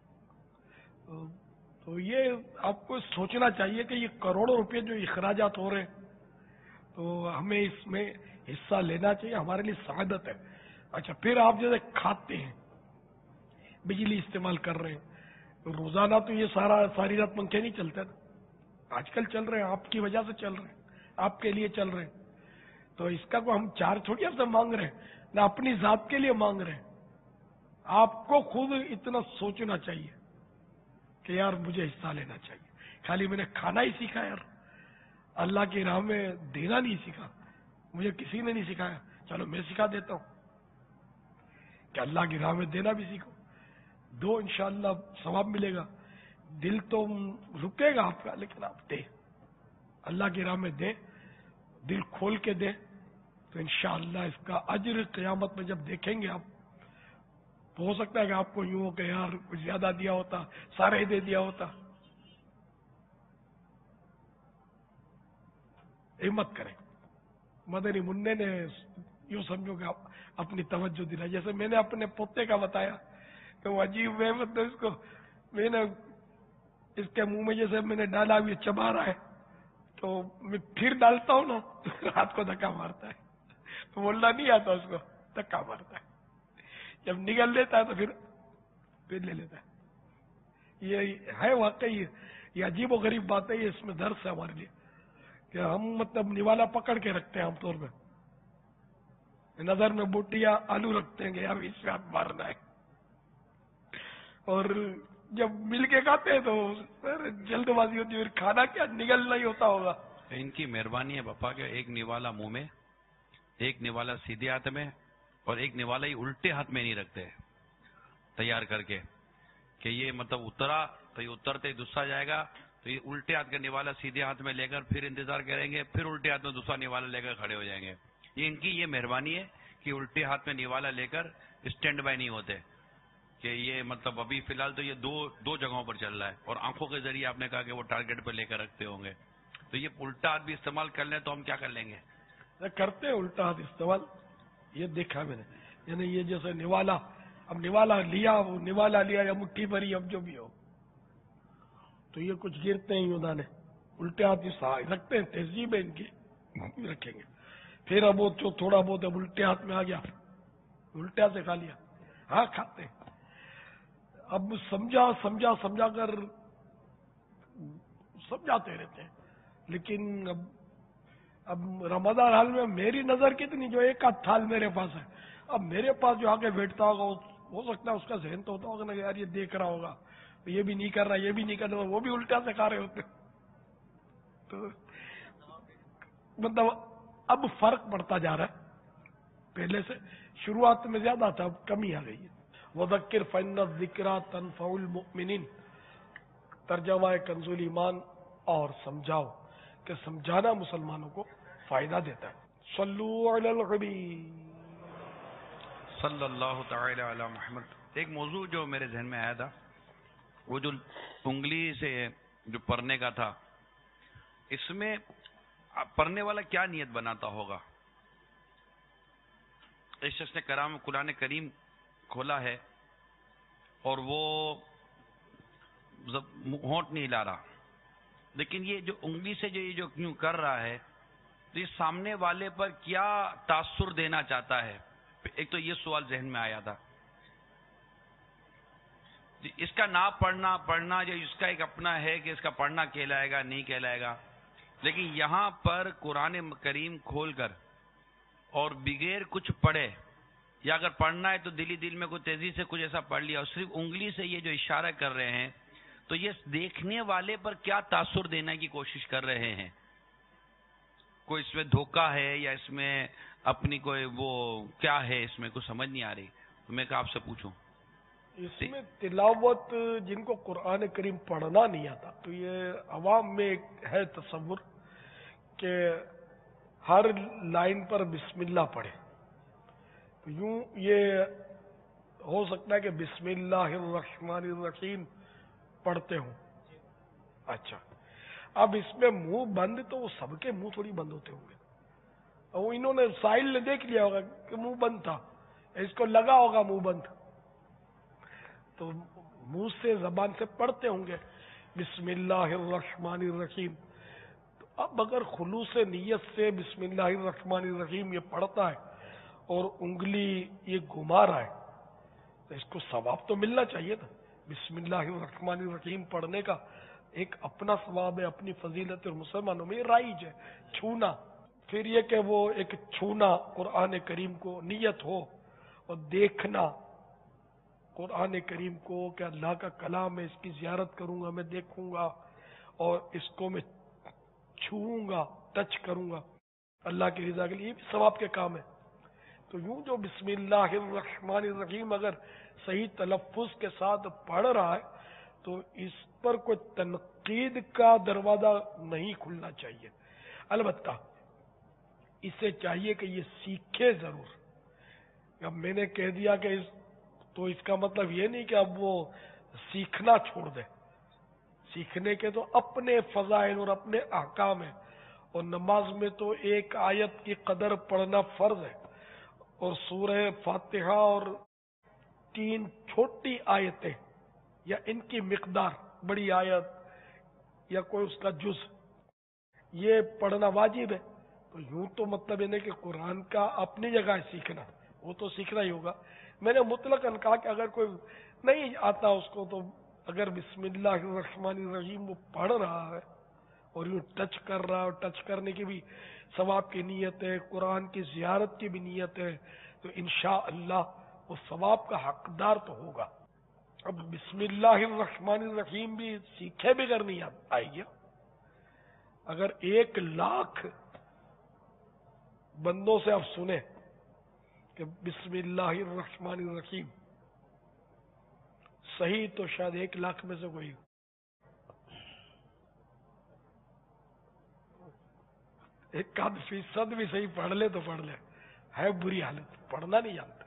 تو یہ آپ کو سوچنا چاہیے کہ یہ کروڑوں روپے جو اخراجات ہو رہے ہیں تو ہمیں اس میں حصہ لینا چاہیے، ہمارے لیے سعادت ہے. اچھا، پھر آپ جیسے کھاتے ہیں، بجلی استعمال کر رہے ہیں، روزانہ تو یہ ساری رات پنکھے نہیں چلتے نا، آج کل چل رہے ہیں، آپ کی وجہ سے چل رہے ہیں، آپ کے لیے چل رہے ہیں. تو اس کا کوئی ہم چارج تھوڑی آپ سے مانگ رہے ہیں، نہ اپنی ذات کے لیے مانگ رہے ہیں. آپ کو خود اتنا سوچنا چاہیے کہ یار مجھے حصہ لینا چاہیے. خالی میں نے کھانا ہی سیکھا یار، اللہ کی راہ میں دینا نہیں سیکھا، مجھے کسی نے نہیں سکھایا. چلو میں سکھا دیتا ہوں کہ اللہ کی راہ میں دینا بھی سیکھو، دو انشاءاللہ ثواب ملے گا. دل تو رکے گا آپ کا، لیکن آپ دیں، اللہ کی راہ میں دیں، دل کھول کے دیں تو انشاءاللہ اس کا اجر قیامت میں جب دیکھیں گے آپ، تو ہو سکتا ہے کہ آپ کو یوں ہو کہ یار کچھ زیادہ دیا ہوتا، سارا ہی دے دیا ہوتا. ہمت کریں. مدنی منع نے یوں سمجھو کہ اپنی توجہ دلا، جیسے میں نے اپنے پوتے کا بتایا کہ وہ عجیب ہے، مطلب اس کو میں نے اس کے منہ میں جیسے میں نے ڈالا یہ چبا رہا ہے، تو میں پھر ڈالتا ہوں نا ہاتھ کو دھکا مارتا ہے، تو بولنا نہیں آتا اس کو، دھکا مارتا ہے. جب نگل لیتا ہے تو پھر لے لیتا ہے. یہ ہے واقعی، یہ عجیب و غریب بات ہے، یہ اس میں درس ہے ہمارے لیے کہ ہم مطلب نوالا پکڑ کے رکھتے ہیں عام طور پہ، نظر میں بوٹیاں آلو رکھتے ہیں کہ یار اس میں ہاتھ مارنا ہے، اور جب مل کے کھاتے ہیں تو جلد بازی ہوتی ہے، پھر کھانا کیا نگلنا ہی ہوتا ہوگا. ان کی مہربانی ہے پپا کہ ایک نوالا منہ میں، ایک نوالا سیدھے ہاتھ میں اور ایک نوالا ہی الٹے ہاتھ میں نہیں رکھتے تیار کر کے کہ یہ مطلب اترا تو یہ اترتے ہی دوسرا جائے گا، تو یہ الٹے ہاتھ کا نوالا سیدھے ہاتھ میں لے کر پھر انتظار کریں گے، پھر الٹے ہاتھ میں دوسرا نوالا لے کر کھڑے ہو جائیں گے. یہ ان کی یہ مہربانی ہے کہ الٹے ہاتھ میں نوالا لے کر اسٹینڈ بائی نہیں ہوتے، کہ یہ مطلب ابھی فی الحال تو یہ دو جگہوں پر چل رہا ہے، اور آنکھوں کے ذریعے آپ نے کہا کہ وہ ٹارگیٹ پہ لے کر رکھتے ہوں گے، تو یہ الٹا ہاتھ بھی استعمال کر لیں تو ہم کیا کر لیں گے؟ کرتے ہیں الٹا ہاتھ استعمال، یہ دیکھا میں نے. یعنی یہ جیسے نوالا، اب نوالا لیا یا مٹھی بھری، اب جو بھی ہو تو یہ کچھ گرتے ہیں یوں دانے، الٹے ہاتھ رکھتے ہیں، تہذیب ہے ان کی، رکھیں گے. پھر اب وہ جو تھوڑا بہت اب الٹے ہاتھ میں آ گیا، الٹے ہاتھ سے کھا لیا. ہاں کھاتے ہیں. اب سمجھا کر سمجھاتے رہتے ہیں، لیکن اب رمضان حال میں میری نظر کتنی، جو ایک آدھ تھال میرے پاس ہے، اب میرے پاس جو آگے بیٹھتا ہوگا ہو سکتا ہے اس کا ذہن تو ہوتا ہوگا نا کہ یار یہ دیکھ رہا ہوگا، یہ بھی نہیں کر رہا، یہ بھی نہیں کر رہا، وہ بھی الٹا سے کھا رہے ہوتے. تو مطلب اب فرق پڑتا جا رہا ہے، پہلے سے شروعات میں زیادہ تھا، اب کمی آ گئی ہے. وذکر فإن الذکریٰ تنفع المؤمنین، ترجمہ کنز ایمان، اور سمجھاؤ کہ سمجھانا مسلمانوں کو فائدہ دیتا ہے. صلو علی الحبیب صلی اللہ تعالی علی محمد. ایک موضوع جو میرے ذہن میں آیا تھا، وہ جو انگلی سے جو پڑھنے کا تھا، اس میں پڑھنے والا کیا نیت بناتا ہوگا؟ اس شخص نے قرآن کریم کھولا ہے اور وہ ہونٹ نہیں لا رہا، لیکن یہ جو انگلی سے جو یہ جو کیوں کر رہا ہے، تو یہ سامنے والے پر کیا تاثر دینا چاہتا ہے؟ ایک تو یہ سوال ذہن میں آیا تھا. اس کا نہ پڑھنا جو اس کا ایک اپنا ہے کہ اس کا پڑھنا کہلائے گا نہیں کہلائے گا، لیکن یہاں پر قرآن کریم کھول کر اور بغیر کچھ پڑھے، یا اگر پڑھنا ہے تو دل میں کوئی تیزی سے کچھ ایسا پڑھ لیا اور صرف انگلی سے یہ جو اشارہ کر رہے ہیں، تو یہ دیکھنے والے پر کیا تاثر دینے کی کوشش کر رہے ہیں؟ کوئی اس میں دھوکہ ہے یا اس میں اپنی کوئی وہ کیا ہے، اس میں کچھ سمجھ نہیں آ رہی، تو میں کہا آپ سے پوچھوں. اس میں تلاوت، جن کو قرآن کریم پڑھنا نہیں آتا، تو یہ عوام میں ایک ہے تصور کہ ہر لائن پر بسم اللہ پڑھے، تو یوں یہ ہو سکتا ہے کہ بسم اللہ الرحمن الرحیم پڑھتے ہوں. اچھا اب اس میں منہ بند تو وہ سب کے منہ تھوڑی بند ہوتے ہوں گے. اور انہوں نے ساحل نے دیکھ لیا ہوگا کہ منہ بند تھا, اس کو لگا ہوگا منہ بند, تو منہ سے زبان سے پڑھتے ہوں گے بسم اللہ الرحمن الرحیم. تو اب اگر خلوص نیت سے بسم اللہ الرحمن الرحیم یہ پڑھتا ہے اور انگلی یہ گھما رہا ہے تو اس کو ثواب تو ملنا چاہیے نا. بسم اللہ الرحمن الرحیم پڑھنے کا ایک اپنا ثواب ہے, اپنی فضیلت, اور مسلمانوں میں رائج ہے چھونا. پھر یہ کہ وہ ایک چھونا قرآن کریم کو نیت ہو, اور دیکھنا قرآن کریم کو کہ اللہ کا کلام ہے, اس کی زیارت کروں گا, میں دیکھوں گا اور اس کو میں چھوؤں گا, ٹچ کروں گا اللہ کی رضا کے لیے, یہ بھی ثواب کے کام ہے. تو یوں جو بسم اللہ الرحمن الرحیم اگر صحیح تلفظ کے ساتھ پڑھ رہا ہے تو اس پر کوئی تنقید کا دروازہ نہیں کھلنا چاہیے. البتہ اسے چاہیے کہ یہ سیکھے ضرور. اب میں نے کہہ دیا کہ تو اس کا مطلب یہ نہیں کہ اب وہ سیکھنا چھوڑ دے. سیکھنے کے تو اپنے فضائل اور اپنے احکام ہیں, اور نماز میں تو ایک آیت کی قدر پڑھنا فرض ہے, اور سورہ فاتحہ اور 3 چھوٹی آیتیں یا ان کی مقدار, بڑی آیت یا کوئی اس کا جز, یہ پڑھنا واجب ہے. تو یوں تو مطلب یہ نہیں کہ قرآن کا اپنی جگہ ہے سیکھنا, وہ تو سیکھنا ہی ہوگا. میں نے مطلقاً کہا کہ اگر کوئی نہیں آتا اس کو تو اگر بسم اللہ الرحمن الرحیم وہ پڑھ رہا ہے اور یوں ٹچ کر رہا ہے, اور ٹچ کرنے کی بھی ثواب کی نیت ہے, قرآن کی زیارت کی بھی نیت ہے, تو انشاءاللہ وہ ثواب کا حقدار تو ہوگا. اب بسم اللہ الرحمن الرحیم بھی سیکھے بغیر نہیں آئے گی. اگر 1,00,000 بندوں سے آپ سنیں کہ بسم اللہ الرحمن الرحیم صحیح, تو شاید 1,00,000 میں سے کوئی 1% بھی صحیح پڑھ لے تو پڑھ لے, ہے بری حالت, پڑھنا نہیں جانتا.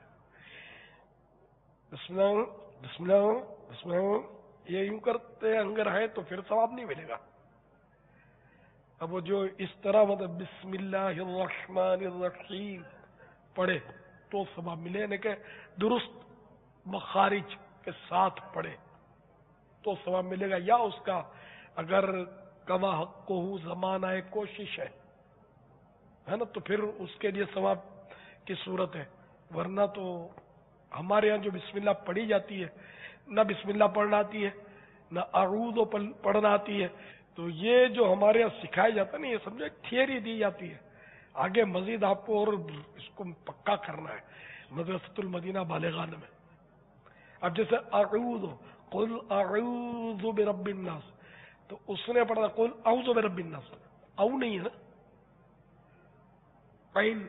بسم اللہ بسم اللہ بسم اللہ یہ یوں کرتے اگر ہے تو پھر ثواب نہیں ملے گا. اب وہ جو اس طرح مطلب بسم اللہ الرحمن الرحیم پڑھے تو ثواب ملے, یعنی کہ درست مخارج کے ساتھ پڑھے تو ثواب ملے گا. یا اس کا اگر کما حق کو زمانہ کوشش ہے نا, تو پھر اس کے لیے ثواب کی صورت ہے. ورنہ تو ہمارے یہاں جو بسم اللہ پڑھی جاتی ہے, نہ بسم اللہ پڑھنا آتی ہے, نہ اعوذ پڑھنا آتی ہے. تو یہ جو ہمارے یہاں سکھایا جاتا ہے نا, یہ سمجھو تھیوری دی جاتی ہے. آگے مزید آپ کو اور اس کو پکا کرنا ہے مدرسۃ المدینہ بالغان میں. اب جیسے اعوذ قل اعوذ برب الناس, تو اس نے پڑھا قل اعوذ برب الناس, او نہیں ہے نا, عین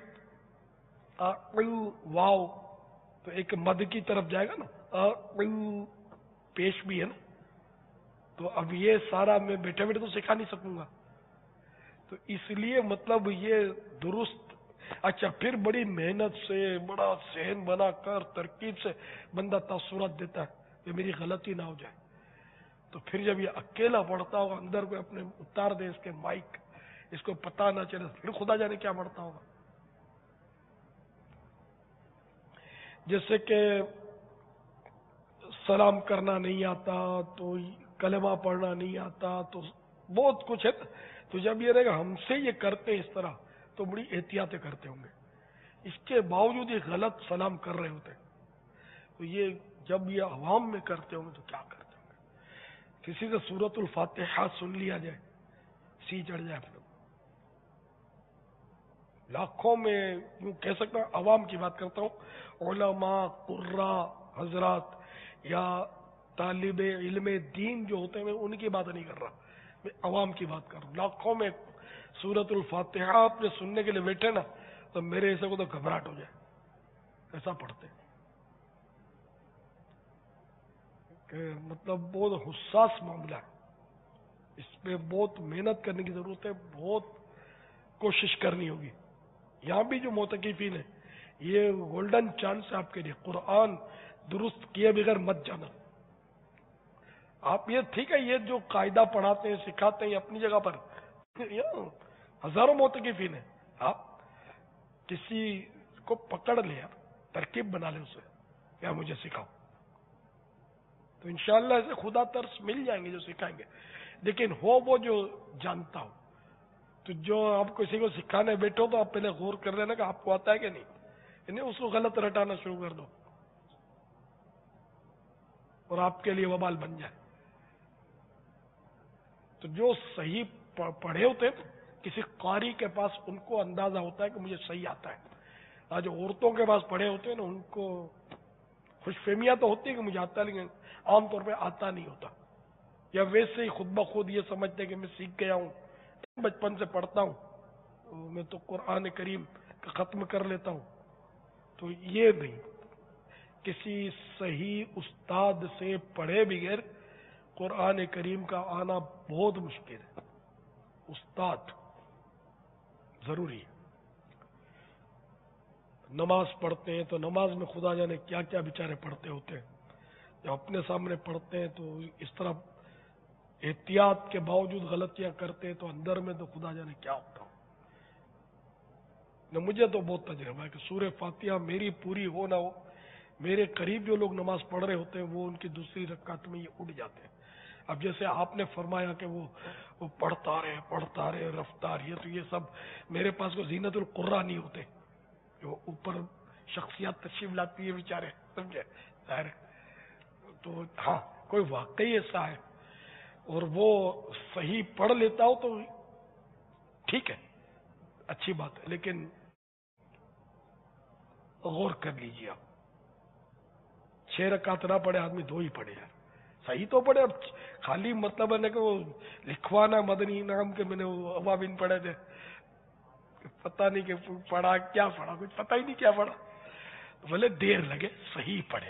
واو تو ایک مد کی طرف جائے گا نا, پیش بھی ہے نا. تو اب یہ سارا میں بیٹھے بیٹھے تو سکھا نہیں سکوں گا, تو اس لیے مطلب یہ درست. اچھا پھر بڑی محنت سے بڑا ذہن بنا کر ترکیب سے بندہ تاثرات دیتا ہے کہ میری غلطی نہ ہو جائے, تو پھر جب یہ اکیلا پڑھتا ہوگا, اندر کو اپنے اتار دے اس کے مائک, اس کو پتہ نہ چلے, پھر خدا جانے کیا پڑھتا ہوگا. جیسے کہ سلام کرنا نہیں آتا, تو کلمہ پڑھنا نہیں آتا, تو بہت کچھ ہے. تو جب یہ رہے گا ہم سے یہ کرتے اس طرح تو بڑی احتیاطیں کرتے ہوں گے, اس کے باوجود یہ غلط سلام کر رہے ہوتے. تو یہ جب یہ عوام میں کرتے ہوں گے تو کیا کرتے ہوں گے. کسی سے سورۃ الفاتحہ سن لیا جائے, سی چڑھ جائے, پھر لاکھوں میں یوں کہہ سکتا ہوں, عوام کی بات کرتا ہوں, علماء قراء حضرات یا طالب علم دین جو ہوتے ہیں, میں ان کی بات نہیں کر رہا, میں عوام کی بات کر رہا ہوں. لاکھوں میں سورۃ الفاتحہ آپ نے سننے کے لیے بیٹھے نا, تو میرے ایسے کو تو گھبراہٹ ہو جائے, ایسا پڑھتے کہ مطلب بہت حساس معاملہ ہے, اس پہ بہت محنت کرنے کی ضرورت ہے, بہت کوشش کرنی ہوگی. یہاں بھی جو معتکفین ہیں, یہ گولڈن چانس ہے آپ کے لیے. قرآن درست کیے بغیر مت جانا. آپ یہ ٹھیک ہے یہ جو قاعدہ پڑھاتے ہیں سکھاتے ہیں اپنی جگہ پر ہزاروں موتقفین ہیں. آپ کسی کو پکڑ لے ترکیب بنا لے اسے یا مجھے سکھاؤ تو انشاءاللہ ایسے خدا ترس مل جائیں گے جو سکھائیں گے. لیکن ہو وہ جو جانتا ہو تو جو آپ کسی کو سکھانے بیٹھو تو آپ پہلے غور کر لینا کہ آپ کو آتا ہے کہ نہیں اس کو غلط رٹانا شروع کر دو اور آپ کے لیے وبال بن جائے. تو جو صحیح پڑھے ہوتے ہیں کسی قاری کے پاس ان کو اندازہ ہوتا ہے کہ مجھے صحیح آتا ہے. آج عورتوں کے پاس پڑھے ہوتے ہیں نا ان کو خوش فہمیاں تو ہوتی ہے کہ مجھے آتا ہے لیکن عام طور پہ آتا نہیں ہوتا, یا ویسے ہی خود بخود یہ سمجھتے ہیں کہ میں سیکھ گیا ہوں بچپن سے پڑھتا ہوں میں تو قرآن کریم کا ختم کر لیتا ہوں. تو یہ نہیں, کسی صحیح استاد سے پڑھے بغیر قرآن کریم کا آنا بہت مشکل ہے. استاد ضروری ہے. نماز پڑھتے ہیں تو نماز میں خدا جانے کیا کیا بیچارے پڑھتے ہوتے ہیں. جب اپنے سامنے پڑھتے ہیں تو اس طرح احتیاط کے باوجود غلطیاں کرتے ہیں تو اندر میں تو خدا جانے کیا ہوتا ہو. مجھے تو بہت تجربہ ہے کہ سورہ فاتحہ میری پوری ہو نہ ہو, میرے قریب جو لوگ نماز پڑھ رہے ہوتے ہیں وہ ان کی دوسری رکعت میں یہ اٹھ جاتے ہیں. اب جیسے آپ نے فرمایا کہ وہ پڑھتا رہے رفتار, یہ تو یہ سب میرے پاس کو زینت القرآن نہیں ہوتے جو اوپر شخصیات تشریف لاتی ہے بیچارے, سمجھے ظاہر. تو ہاں کوئی واقعی ایسا ہے اور وہ صحیح پڑھ لیتا ہو تو ٹھیک ہے اچھی بات ہے, لیکن غور کر لیجیے آپ 6 رکعت نہ پڑھے آدمی 2 ہی پڑھے یار, صحیح تو پڑھے. اب خالی مطلب ہے کہ وہ لکھوانا مدنی نام کے میں نے وہ عوامین پڑھے تھے, پتہ نہیں کہ پڑھا کیا پڑھا, کچھ پتہ ہی نہیں کیا پڑھا, بھلے دیر لگے صحیح پڑھے.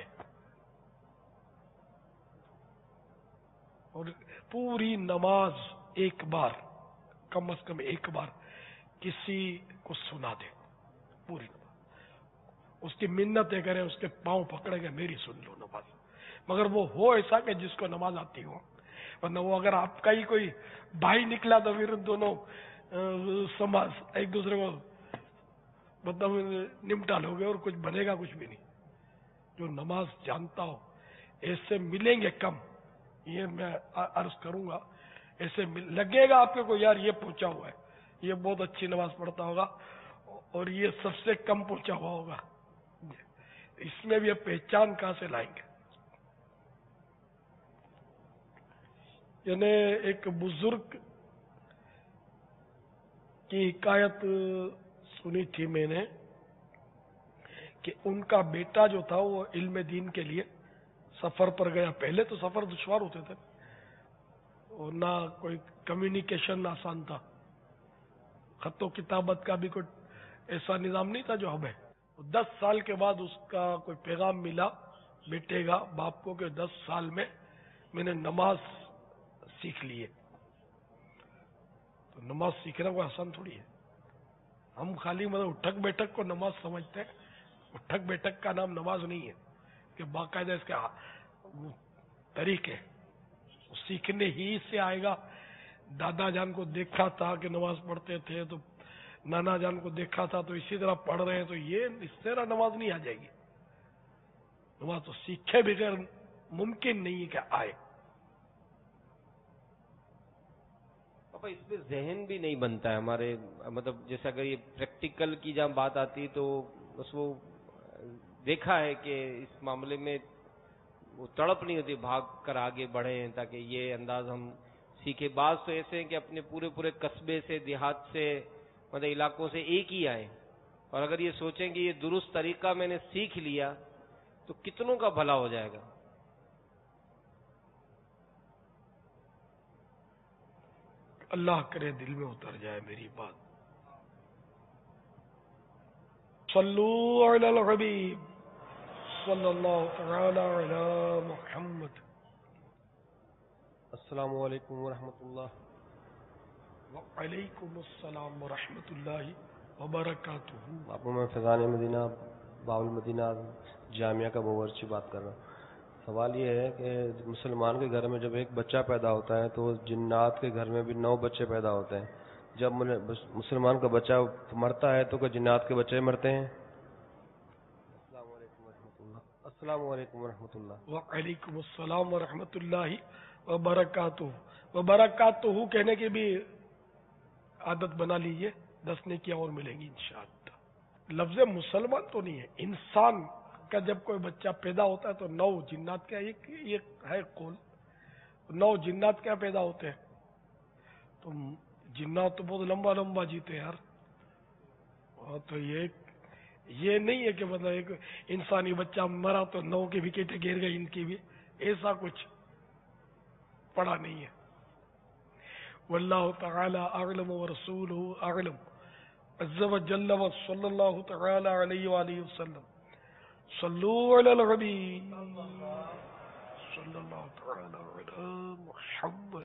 اور پوری نماز ایک بار کم از کم ایک بار کسی کو سنا دے, پوری نماز اس کی منتیں کرے, اس کے پاؤں پکڑے گا میری سن لو نماز, مگر وہ ہو ایسا کہ جس کو نماز آتی ہو. ورنہ وہ اگر آپ کا ہی کوئی بھائی نکلا تو پھر دونوں سماج ایک دوسرے کو مطلب نمٹا لو گے اور کچھ بنے گا کچھ بھی نہیں. جو نماز جانتا ہو ایسے ملیں گے کم, یہ میں عرض کروں گا, ایسے لگے گا آپ کو یار یہ پہنچا ہوا ہے, یہ بہت اچھی نماز پڑھتا ہوگا اور یہ سب سے کم پہنچا ہوا ہوگا. اس میں بھی اب پہچان کہاں سے لائیں گے. یعنی ایک بزرگ کی حکایت سنی تھی میں نے کہ ان کا بیٹا جو تھا وہ علم دین کے لیے سفر پر گیا. پہلے تو سفر دشوار ہوتے تھے اور نہ کوئی کمیونیکیشن آسان تھا, خط و کتابت کا بھی کوئی ایسا نظام نہیں تھا جو اب ہے. 10 سال کے بعد اس کا کوئی پیغام ملا بیٹے کا باپ کو کہ 10 سال میں میں نے نماز سیکھ لی ہے. تو نماز سیکھنا کوئی آسان تھوڑی ہے. ہم خالی مطلب اٹھک بیٹھک کو نماز سمجھتے ہیں. اٹھک بیٹھک کا نام نماز نہیں ہے کہ باقاعدہ اس کے طریقے سیکھنے ہی سے آئے گا. دادا جان کو دیکھا تھا کہ نماز پڑھتے تھے تو نانا جان کو دیکھا تھا تو اسی طرح پڑھ رہے ہیں, تو یہ اس طرح نماز نہیں آ جائے گی. نماز تو سیکھے بغیر ممکن نہیں ہے کہ آئے. پاپا اس میں ذہن بھی نہیں بنتا ہے ہمارے, مطلب جیسے اگر یہ پریکٹیکل کی جہاں بات آتی تو بس وہ دیکھا ہے کہ اس معاملے میں وہ تڑپ نہیں ہوتی بھاگ کر آگے بڑھے ہیں تاکہ یہ انداز ہم سیکھے. بعض تو ایسے ہیں کہ اپنے پورے قصبے سے دیہات سے مطلب علاقوں سے ایک ہی آئے, اور اگر یہ سوچیں کہ یہ درست طریقہ میں نے سیکھ لیا تو کتنوں کا بھلا ہو جائے گا. اللہ کرے دل میں اتر جائے میری بات. صلو علی الحبیب صلی اللہ تعالی علی محمد. السلام علیکم ورحمۃ اللہ. وعلیکم السلام ورحمۃ اللہ وبرکاتہ. آپ میں فیضان مدینہ باب المدینہ جامعہ کا باورچی بات کر رہا ہوں. سوال یہ ہے کہ مسلمان کے گھر میں جب ایک بچہ پیدا ہوتا ہے تو جنات کے گھر میں بھی 9 بچے پیدا ہوتے ہیں. جب مسلمان کا بچہ مرتا ہے تو کیا جنات کے بچے مرتے ہیں؟ السلام علیکم ورحمۃ اللہ. وعلیکم السلام ورحمۃ اللہ وبرکاتہ. وبرکاتہ کہنے کی بھی عادت بنا لیجئے, 10 نیکیاں اور ملیں گی انشاءاللہ. لفظ مسلمان تو نہیں ہے, انسان کا جب کوئی بچہ پیدا ہوتا ہے تو 9 جنات کا ایک ہے قول, 9 جنات کیا پیدا ہوتے ہیں. تو جنات تو بہت لمبا لمبا جیتے یار. اور تو یہ نہیں ہے کہ مطلب ایک انسانی بچہ مرا تو 9 کی وکٹیں گر گئی, ان کی بھی ایسا کچھ پڑا نہیں ہے. واللہ تعالی اعلم ورسولہ اعلم عز وجل وصلی اللہ تعالی علیہ وآلہ وسلم. صلوا علی الحبیب صلی اللہ تعالی علی محمد.